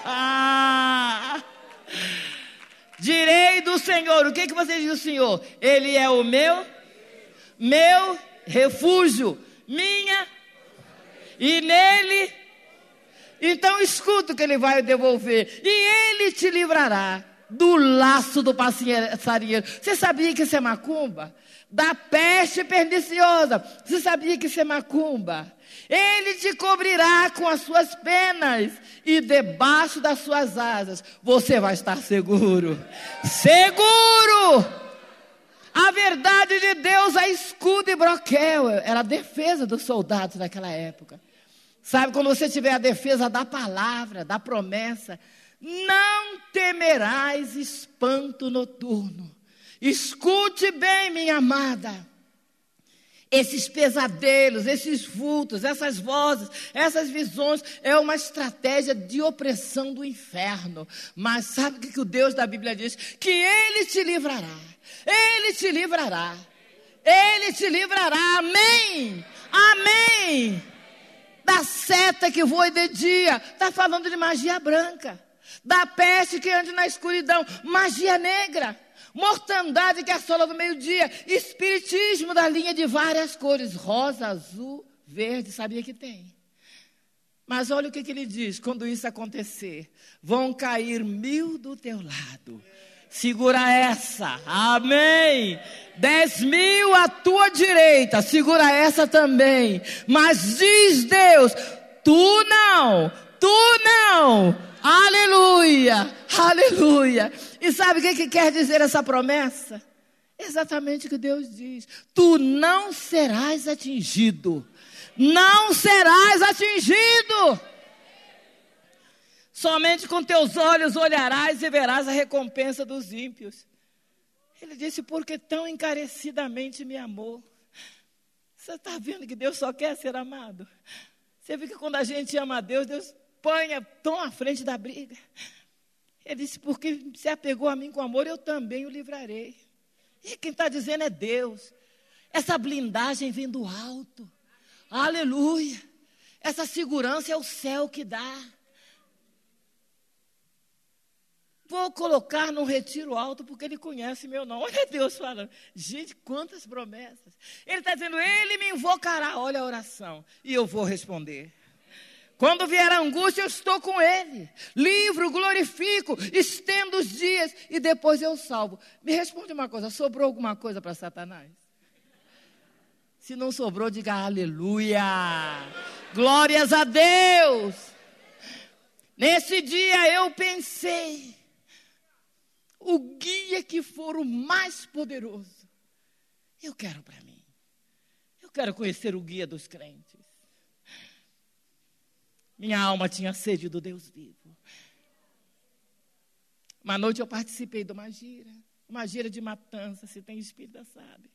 Direi do Senhor. O que, que você diz do Senhor? Ele é o meu, meu refúgio, minha, e nele... Então escuta o que ele vai devolver. E ele te livrará do laço do passarinheiro. Você sabia que isso é macumba? Da peste perniciosa. Você sabia que isso é macumba? Ele te cobrirá com as suas penas, e debaixo das suas asas você vai estar seguro. Seguro! A verdade de Deus é escudo e broquel. Era a defesa dos soldados naquela época. Sabe, quando você tiver a defesa da palavra, da promessa, não temerás espanto noturno. Escute bem, minha amada. Esses pesadelos, esses vultos, essas vozes, essas visões, é uma estratégia de opressão do inferno. Mas sabe o que, que o Deus da Bíblia diz? Que Ele te livrará. Ele te livrará. Ele te livrará. Amém. Amém. Da seta que voa de dia, está falando de magia branca, da peste que anda na escuridão, magia negra, mortandade que assola no meio-dia, espiritismo da linha de várias cores, rosa, azul, verde, sabia que tem. Mas olha o que, que ele diz, quando isso acontecer, vão cair mil do teu lado, segura essa, amém. Dez mil à tua direita, segura essa também. Mas diz Deus, tu não, tu não. Aleluia, aleluia. E sabe o que, que quer dizer essa promessa? Exatamente o que Deus diz. Tu não serás atingido. Não serás atingido. Somente com teus olhos olharás e verás a recompensa dos ímpios. Ele disse, porque tão encarecidamente me amou. Você está vendo que Deus só quer ser amado? Você vê que quando a gente ama a Deus, Deus põe tão à frente da briga. Ele disse, porque se apegou a mim com amor, eu também o livrarei. E quem está dizendo é Deus. Essa blindagem vem do alto. Aleluia. Essa segurança é o céu que dá. Vou colocar num retiro alto porque ele conhece meu nome. Olha Deus falando. Gente, quantas promessas. Ele está dizendo, ele me invocará. Olha a oração. E eu vou responder. Quando vier a angústia, eu estou com ele. Livro, glorifico, estendo os dias e depois eu salvo. Me responde uma coisa, sobrou alguma coisa para Satanás? Se não sobrou, diga aleluia. Glórias a Deus. Nesse dia eu pensei, o guia que for o mais poderoso, eu quero para mim. Eu quero conhecer o guia dos crentes. Minha alma tinha sede do Deus vivo. Uma noite eu participei de uma gira, uma gira de matança, se tem espírita sabe.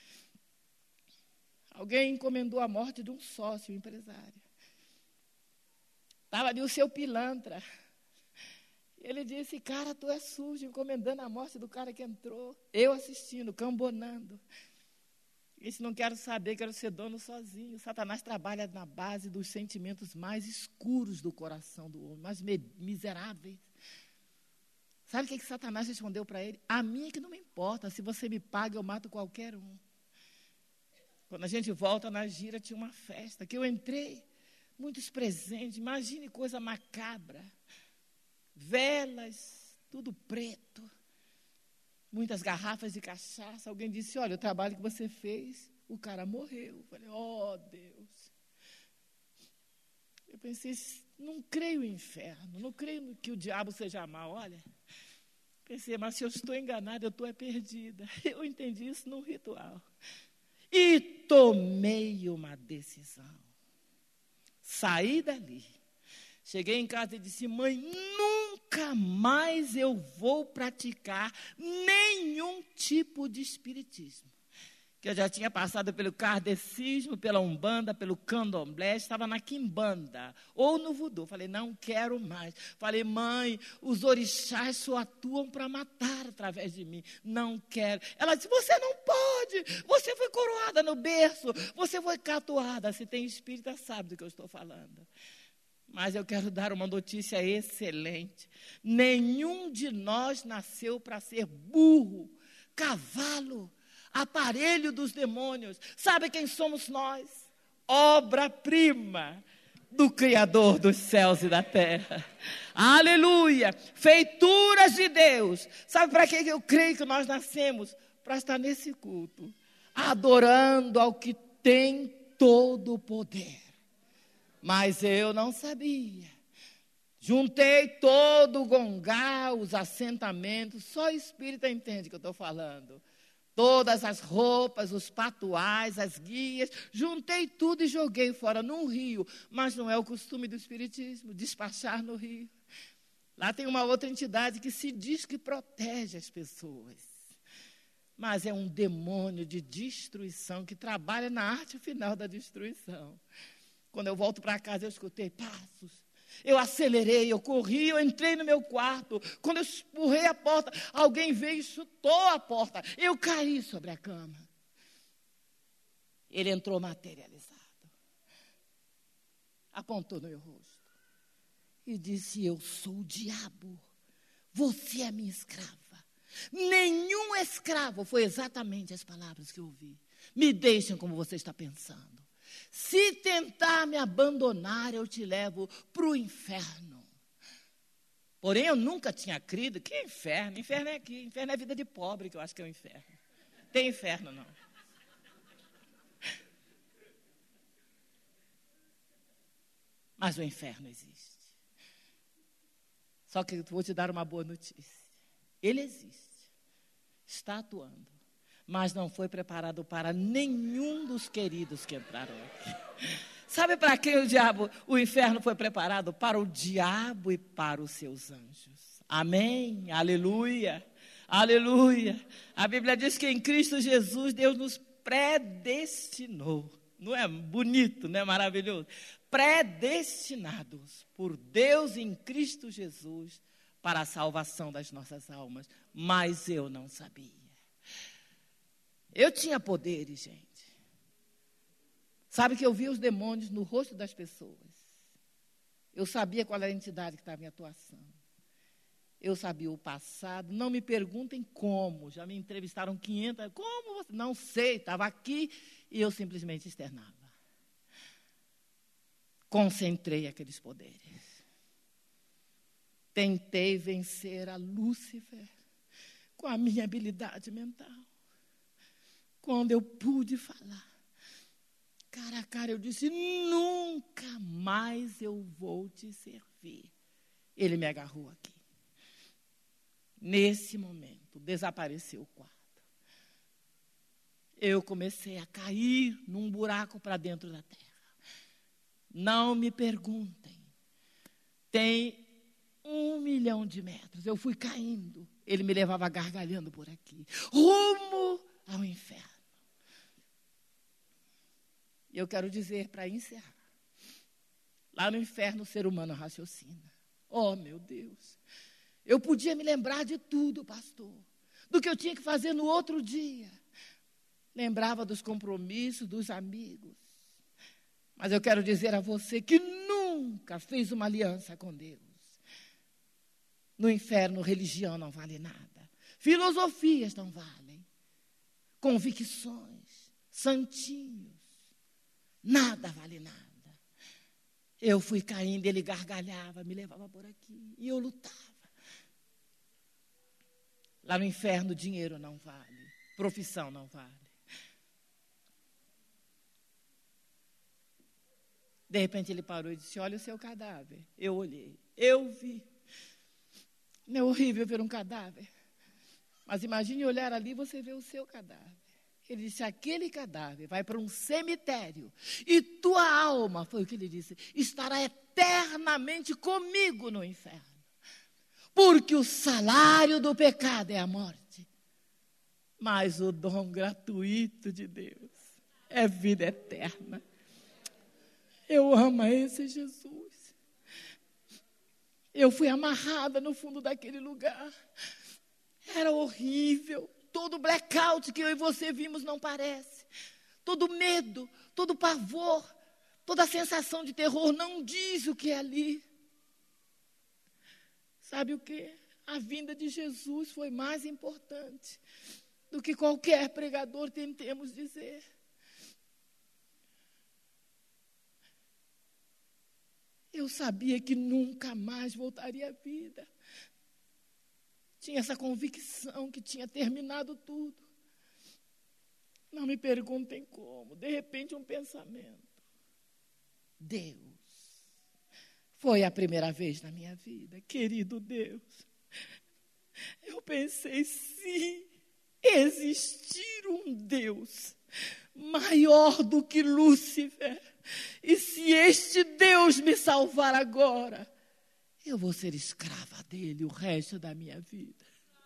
Alguém encomendou a morte de um sócio, um empresário. Estava ali o seu pilantra. Ele disse, cara, tu é sujo, encomendando a morte do cara que entrou. Eu assistindo, cambonando. Ele disse, não quero saber, quero ser dono sozinho. Satanás trabalha na base dos sentimentos mais escuros do coração do homem, mais miseráveis. Sabe o que, que Satanás respondeu para ele? A mim é que não me importa, se você me paga, eu mato qualquer um. Quando a gente volta na gira, tinha uma festa, que eu entrei, muitos presentes, imagine coisa macabra. Velas, tudo preto, muitas garrafas de cachaça. Alguém disse, olha, o trabalho que você fez, o cara morreu. Eu falei, oh Deus, pensei, não creio no inferno, não creio que o diabo seja mau, olha. Pensei, mas se eu estou enganada, eu estou é perdida. Eu entendi isso num ritual. E tomei uma decisão. Saí dali. Cheguei em casa e disse, mãe, nunca mais eu vou praticar nenhum tipo de espiritismo. Que eu já tinha passado pelo kardecismo, pela umbanda, pelo candomblé, estava na quimbanda, ou no voodoo. Falei, não quero mais. Falei, mãe, os orixás só atuam para matar através de mim. Não quero. Ela disse, você não pode. Você foi coroada no berço. Você foi catuada. Se tem espírita, sabe do que eu estou falando. Mas eu quero dar uma notícia excelente. Nenhum de nós nasceu para ser burro, cavalo, aparelho dos demônios. Sabe quem somos nós? Obra-prima do Criador dos céus e da terra. Aleluia! Feituras de Deus. Sabe para que eu creio que nós nascemos? Para estar nesse culto, adorando ao que tem todo o poder. Mas eu não sabia. Juntei todo o gongá, os assentamentos. Só espírita entende o que eu estou falando. Todas as roupas, os patuais, as guias. Juntei tudo e joguei fora num rio. Mas não é o costume do espiritismo, despachar no rio. Lá tem uma outra entidade que se diz que protege as pessoas. Mas é um demônio de destruição que trabalha na arte final da destruição. Quando eu volto para casa, eu escutei passos. Eu acelerei, eu corri, eu entrei no meu quarto. Quando eu empurrei a porta, alguém veio e chutou a porta. Eu caí sobre a cama. Ele entrou materializado. Apontou no meu rosto. E disse, eu sou o diabo. Você é minha escrava. Nenhum escravo, foi exatamente as palavras que eu ouvi. Me deixem como você está pensando. Se tentar me abandonar, eu te levo para o inferno. Porém, eu nunca tinha crido. Que inferno? Inferno é aqui. Inferno é vida de pobre, que eu acho que é o inferno. Tem inferno, não. Mas o inferno existe. Só que eu vou te dar uma boa notícia. Ele existe. Está atuando. Mas não foi preparado para nenhum dos queridos que entraram aqui. Sabe para quem o diabo, o inferno foi preparado? Para o diabo e para os seus anjos. Amém? Aleluia. Aleluia. A Bíblia diz que em Cristo Jesus Deus nos predestinou. Não é bonito, não é maravilhoso? Predestinados por Deus em Cristo Jesus para a salvação das nossas almas. Mas eu não sabia. Eu tinha poderes, gente. Sabe que eu via os demônios no rosto das pessoas. Eu sabia qual era a entidade que estava em atuação. Eu sabia o passado. Não me perguntem como. Já me entrevistaram quinhentas. Como você? Não sei. Estava aqui e eu simplesmente externava. Concentrei aqueles poderes. Tentei vencer a Lúcifer com a minha habilidade mental. Quando eu pude falar, cara a cara, eu disse, nunca mais eu vou te servir. Ele me agarrou aqui. Nesse momento, desapareceu o quarto. Eu comecei a cair num buraco para dentro da terra. Não me perguntem. Tem um milhão de metros. Eu fui caindo. Ele me levava gargalhando por aqui. Rumo ao inferno. E eu quero dizer, para encerrar, lá no inferno o ser humano raciocina. Oh, meu Deus, eu podia me lembrar de tudo, pastor, do que eu tinha que fazer no outro dia. Lembrava dos compromissos, dos amigos. Mas eu quero dizer a você que nunca fez uma aliança com Deus. No inferno, religião não vale nada. Filosofias não valem. Convicções, santinhos. Nada vale nada. Eu fui caindo, ele gargalhava, me levava por aqui. E eu lutava. Lá no inferno, dinheiro não vale. Profissão não vale. De repente ele parou e disse, olha o seu cadáver. Eu olhei, eu vi. Não é horrível ver um cadáver? Mas imagine olhar ali e você ver o seu cadáver. Ele disse, aquele cadáver vai para um cemitério. E tua alma, foi o que ele disse, estará eternamente comigo no inferno. Porque o salário do pecado é a morte. Mas o dom gratuito de Deus é vida eterna. Eu amo esse Jesus. Eu fui amarrada no fundo daquele lugar. Era horrível. Todo blackout que eu e você vimos não parece. Todo medo, todo pavor, toda sensação de terror não diz o que é ali. Sabe o quê? A vinda de Jesus foi mais importante do que qualquer pregador tentemos dizer. Eu sabia que nunca mais voltaria à vida. Tinha essa convicção que tinha terminado tudo. Não me perguntem como. De repente, um pensamento. Deus. Foi a primeira vez na minha vida. Querido Deus. Eu pensei, sim, existir um Deus maior do que Lúcifer. E se este Deus me salvar agora, eu vou ser escrava dele o resto da minha vida.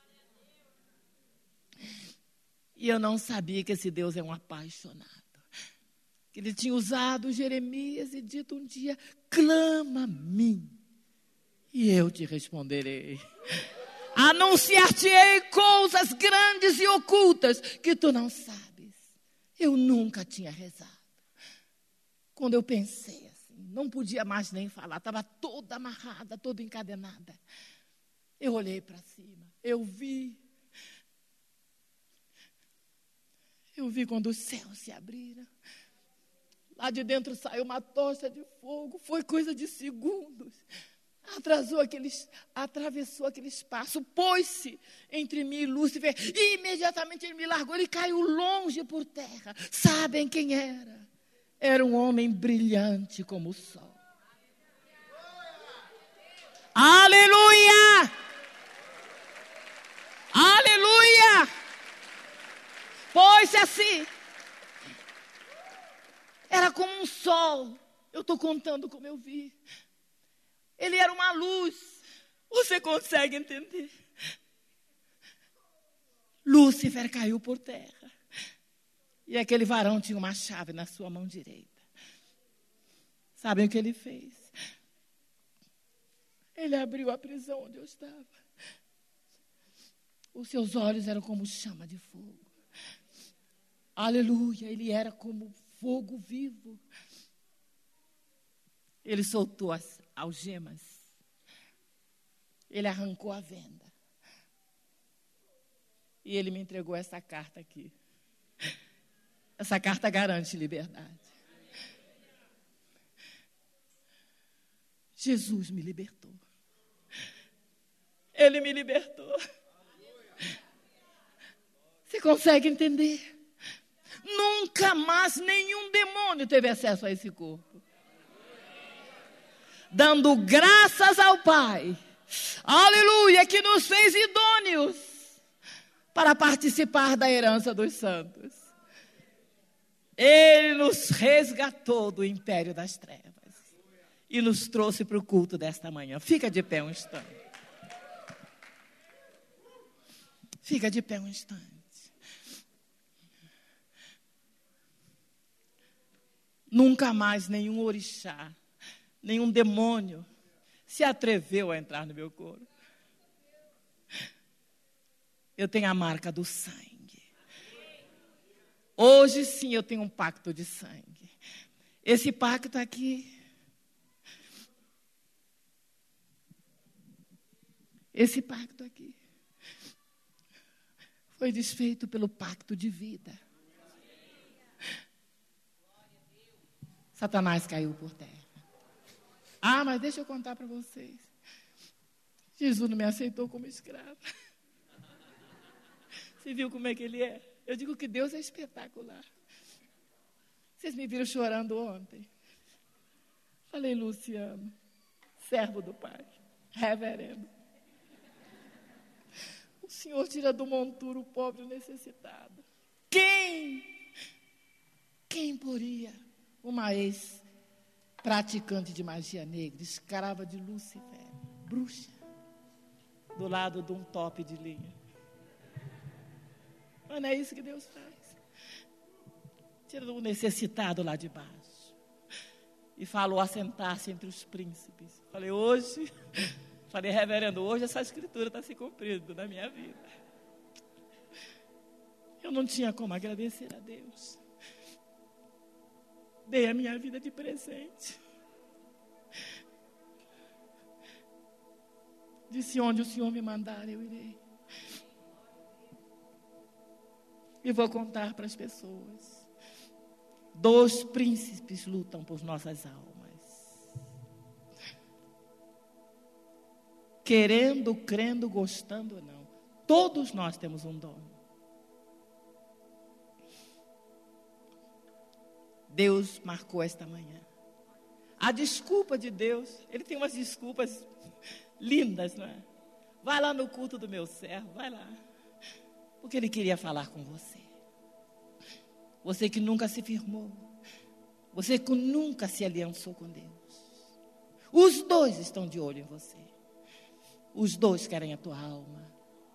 E eu não sabia que esse Deus é um apaixonado. Ele tinha usado Jeremias e dito um dia, clama a mim, e eu te responderei. Anunciar-te-ei coisas grandes e ocultas que tu não sabes. Eu nunca tinha rezado. Quando eu pensei assim, não podia mais nem falar, estava toda amarrada, toda encadenada. Eu olhei para cima, eu vi. Eu vi quando os céus se abriram. Lá de dentro saiu uma tocha de fogo, foi coisa de segundos. Atrasou aqueles, atravessou aquele espaço, pôs-se entre mim e Lúcifer, e imediatamente ele me largou, ele caiu longe por terra. Sabem quem era? Era um homem brilhante como o sol. Aleluia! Aleluia! Pôs-se assim. Era como um sol. Eu estou contando como eu vi. Ele era uma luz. Você consegue entender? Lúcifer caiu por terra. E aquele varão tinha uma chave na sua mão direita. Sabem o que ele fez? Ele abriu a prisão onde eu estava. Os seus olhos eram como chama de fogo. Aleluia, ele era como fogo vivo. Ele soltou as algemas. Ele arrancou a venda. E ele me entregou essa carta aqui. Essa carta garante liberdade. Jesus me libertou. Ele me libertou. Você consegue entender? Nunca mais nenhum demônio teve acesso a esse corpo. Dando graças ao Pai. Aleluia, que nos fez idôneos para participar da herança dos santos. Ele nos resgatou do império das trevas e nos trouxe para o culto desta manhã. Fica de pé um instante. Fica de pé um instante. Nunca mais nenhum orixá, nenhum demônio se atreveu a entrar no meu corpo. Eu tenho a marca do sangue. Hoje sim eu tenho um pacto de sangue. Esse pacto aqui, esse pacto aqui, foi desfeito pelo pacto de vida. Satanás caiu por terra. Ah, mas deixa eu contar para vocês. Jesus não me aceitou como escrava. Você viu como é que ele é? Eu digo que Deus é espetacular. Vocês me viram chorando ontem. Falei, Luciano, servo do Pai, reverendo, o Senhor tira do monturo o pobre e o necessitado. Quem? Quem poria uma ex-praticante de magia negra, escrava de Lúcifer, bruxa, do lado de um top de linha? Mas não é isso que Deus faz. Tira o necessitado lá de baixo e falou a sentar-se entre os príncipes. Falei, hoje, falei, reverendo, hoje essa escritura está se cumprindo na minha vida. Eu não tinha como agradecer a Deus. Dei a minha vida de presente. Disse, onde o Senhor me mandar, eu irei. E vou contar para as pessoas. Dois príncipes lutam por nossas almas. Querendo, crendo, gostando ou não. Todos nós temos um dom. Deus marcou esta manhã. A desculpa de Deus, Ele tem umas desculpas lindas, não é? Vai lá no culto do meu servo, vai lá. Porque Ele queria falar com você. Você que nunca se firmou. Você que nunca se aliançou com Deus. Os dois estão de olho em você. Os dois querem a tua alma.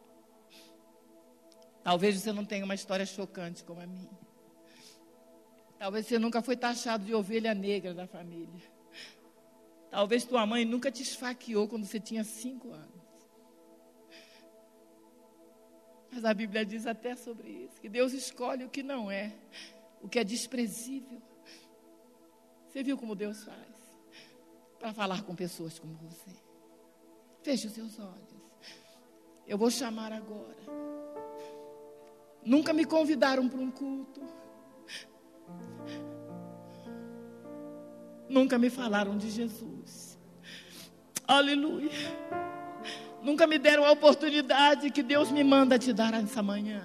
Talvez você não tenha uma história chocante como a minha. Talvez você nunca foi taxado de ovelha negra da família. Talvez tua mãe nunca te esfaqueou quando você tinha cinco anos. Mas a Bíblia diz até sobre isso, que Deus escolhe o que não é, o que é desprezível. Você viu como Deus faz? Para falar com pessoas como você. Feche os seus olhos. Eu vou chamar agora. Nunca me convidaram para um culto. Nunca me falaram de Jesus. Aleluia. Nunca me deram a oportunidade que Deus me manda te dar essa manhã.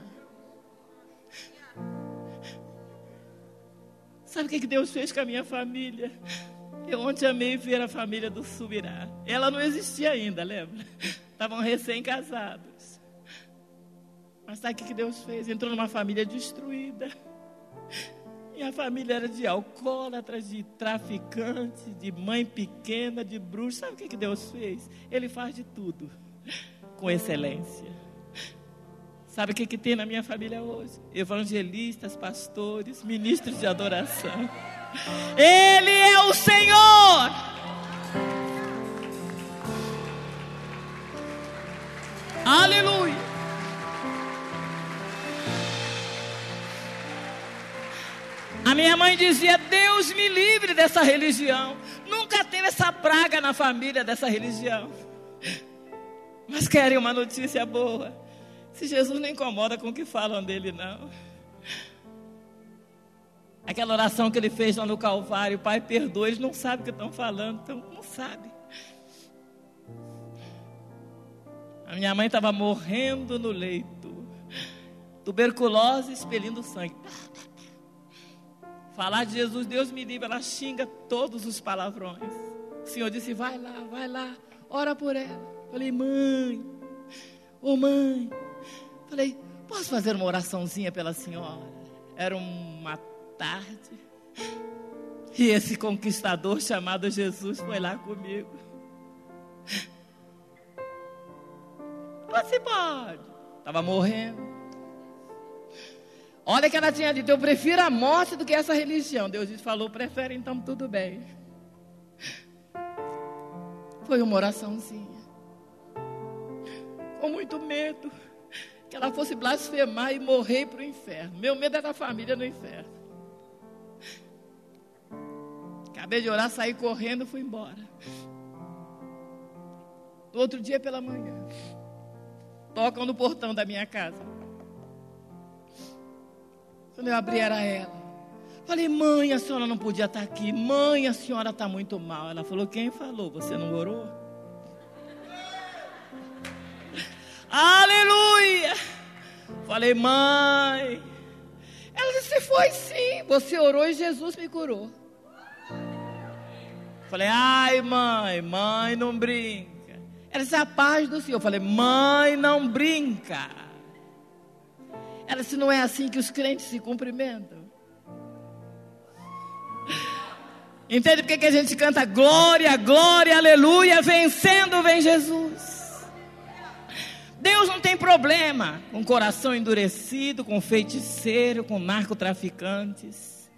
Sabe o que Deus fez com a minha família? Eu ontem amei ver a família do Subirá. Ela não existia ainda, lembra? Estavam recém-casados. Mas sabe o que Deus fez? Entrou numa família destruída. Minha família era de alcoólatras, de traficante, de mãe pequena, de bruxa. Sabe o que Deus fez? Ele faz de tudo com excelência. Sabe o que, que tem na minha família hoje? Evangelistas, pastores, ministros de adoração. Ele é o Senhor. Aleluia. A minha mãe dizia, Deus me livre dessa religião. Nunca teve essa praga na família dessa religião. Mas querem uma notícia boa. Se Jesus não incomoda com o que falam dele, não. Aquela oração que ele fez lá no Calvário, Pai, perdoa, eles não sabem o que estão falando, então não sabem. A minha mãe estava morrendo no leito. Tuberculose, expelindo sangue. Falar de Jesus, Deus me livre, ela xinga todos os palavrões. O Senhor disse, vai lá, vai lá, ora por ela. Falei, mãe, ô oh, mãe. Falei, posso fazer uma oraçãozinha pela senhora? Era uma tarde. E esse conquistador chamado Jesus foi lá comigo. Você pode. Estava morrendo. Olha que ela tinha dito, eu prefiro a morte do que essa religião. Deus disse, falou, prefere, então tudo bem. Foi uma oraçãozinha. Com muito medo que ela fosse blasfemar e morrer para o inferno. Meu medo era a família no inferno. Acabei de orar, saí correndo e fui embora. No outro dia pela manhã, tocam no portão da minha casa. Quando eu abri, era ela. Falei, mãe, a senhora não podia estar aqui. Mãe, a senhora está muito mal. Ela falou, quem falou? Você não orou? Aleluia! Falei, mãe. Ela disse, foi sim. Você orou e Jesus me curou. Falei, ai mãe, mãe não brinca. Ela disse, a paz do Senhor. Eu falei, mãe não brinca. Ela disse, não é assim que os crentes se cumprimentam? Entende por que a gente canta glória, glória, aleluia, vencendo vem Jesus. Deus não tem problema com coração endurecido, com feiticeiro, com narcotraficantes.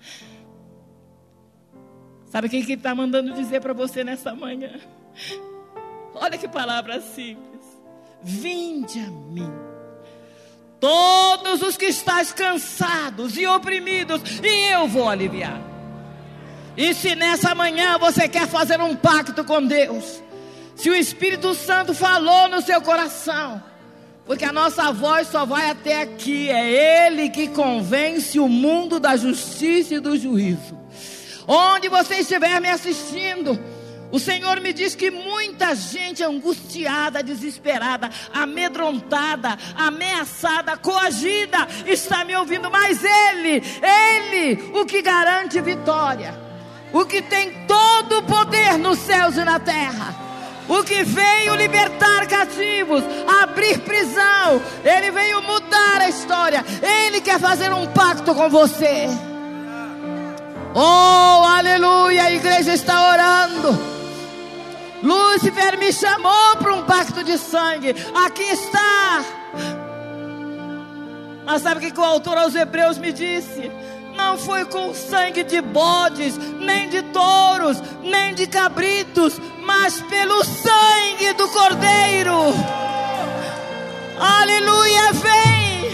Sabe o que Ele está mandando dizer para você nessa manhã? Olha que palavra simples. Vinde a mim, todos os que estáis cansados e oprimidos, e eu vou aliviar. E se nessa manhã você quer fazer um pacto com Deus, se o Espírito Santo falou no seu coração, porque a nossa voz só vai até aqui, é Ele que convence o mundo da justiça e do juízo. Onde você estiver me assistindo, o Senhor me diz que muita gente angustiada, desesperada, amedrontada, ameaçada, coagida, está me ouvindo, mas Ele, Ele, o que garante vitória, o que tem todo o poder nos céus e na terra, o que veio libertar cativos, abrir prisão, Ele veio mudar a história, Ele quer fazer um pacto com você. Oh, aleluia, a igreja está orando. Lúcifer me chamou para um pacto de sangue, aqui está. Mas sabe o que, que o autor aos Hebreus me disse? Não foi com sangue de bodes, nem de touros, nem de cabritos, mas pelo sangue do Cordeiro. Aleluia, vem.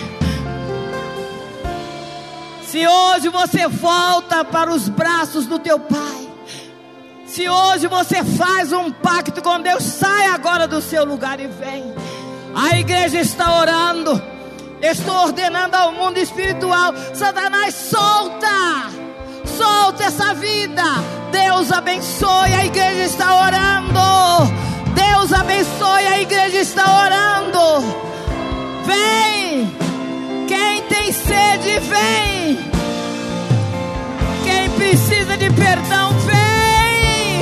Se hoje você volta para os braços do teu Pai, se hoje você faz um pacto com Deus, sai agora do seu lugar e vem. A igreja está orando. Estou ordenando ao mundo espiritual, Satanás, solta, solta essa vida. Deus abençoe, a igreja está orando. Deus abençoe, a igreja está orando. Vem, quem tem sede, vem. Quem precisa de perdão, vem.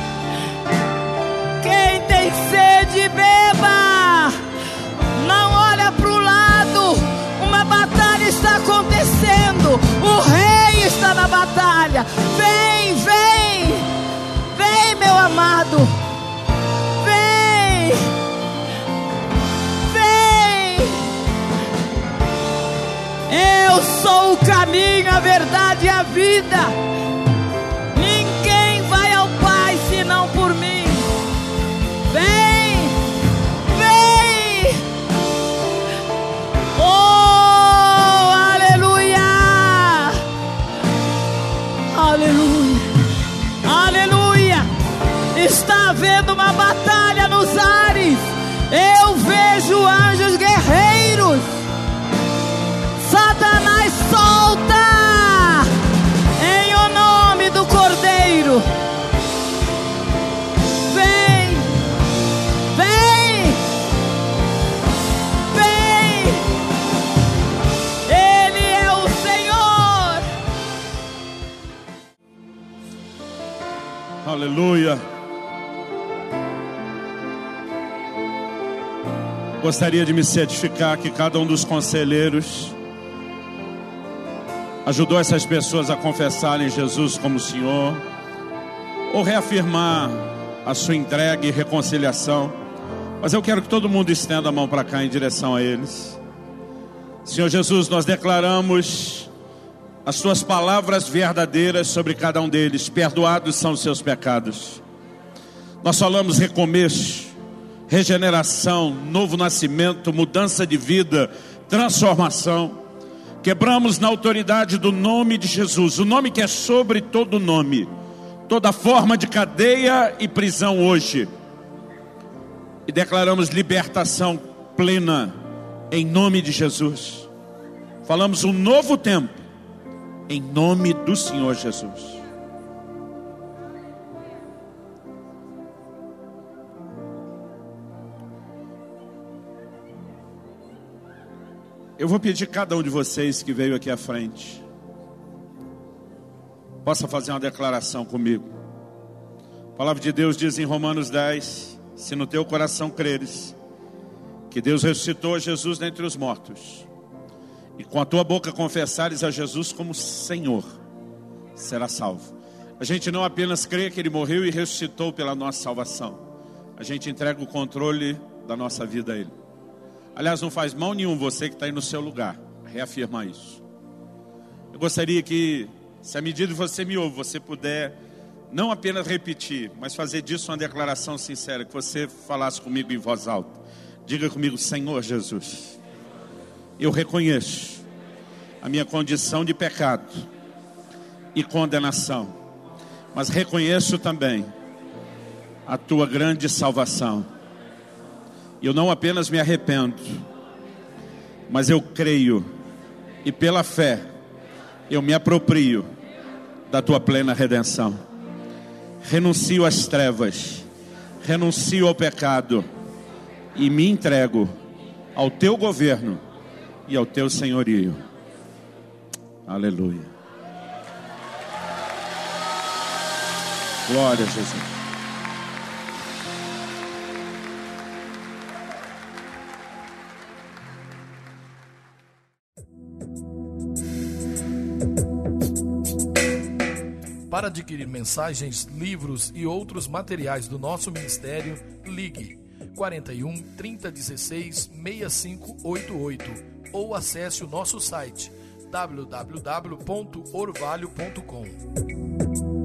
Quem tem sede, beba. Não olha para o lado, uma batalha está acontecendo, o rei está na batalha. Vem, vem, vem, meu amado, vem, vem. Eu sou o caminho, a verdade e a vida. Ninguém vai ao Pai senão por mim. Vem. Oh, aleluia, aleluia, aleluia. Está havendo uma batalha nos ares. Eu vejo anjos guerreiros. Satanás, solta em o nome do Cordeiro. Vem, vem, vem. Ele é o Senhor. Aleluia. Gostaria de me certificar que cada um dos conselheiros ajudou essas pessoas a confessarem Jesus como Senhor, ou reafirmar a sua entrega e reconciliação. Mas eu quero que todo mundo estenda a mão para cá em direção a eles. Senhor Jesus, nós declaramos as tuas palavras verdadeiras sobre cada um deles. Perdoados são os seus pecados. Nós falamos recomeço, regeneração, novo nascimento, mudança de vida, transformação. Quebramos na autoridade do nome de Jesus, o nome que é sobre todo nome, toda forma de cadeia e prisão hoje. E declaramos libertação plena em nome de Jesus. Falamos um novo tempo em nome do Senhor Jesus. Eu vou pedir a cada um de vocês que veio aqui à frente, possa fazer uma declaração comigo. A palavra de Deus diz em Romanos dez: se no teu coração creres que Deus ressuscitou a Jesus dentre os mortos, e com a tua boca confessares a Jesus como Senhor, será salvo. A gente não apenas crê que Ele morreu e ressuscitou pela nossa salvação, a gente entrega o controle da nossa vida a Ele. Aliás, não faz mal nenhum você que está aí no seu lugar reafirmar isso. Eu gostaria que, se à medida que você me ouve, você puder não apenas repetir, mas fazer disso uma declaração sincera, que você falasse comigo em voz alta. Diga comigo: Senhor Jesus, eu reconheço a minha condição de pecado e condenação, mas reconheço também a tua grande salvação. Eu não apenas me arrependo, mas eu creio e pela fé eu me aproprio da tua plena redenção. Renuncio às trevas, renuncio ao pecado e me entrego ao teu governo e ao teu senhorio. Aleluia. Glória a Jesus. Para adquirir mensagens, livros e outros materiais do nosso ministério, ligue quarenta e um, trinta, dezesseis, sessenta e cinco oitenta e oito ou acesse o nosso site w w w ponto orvalho ponto com.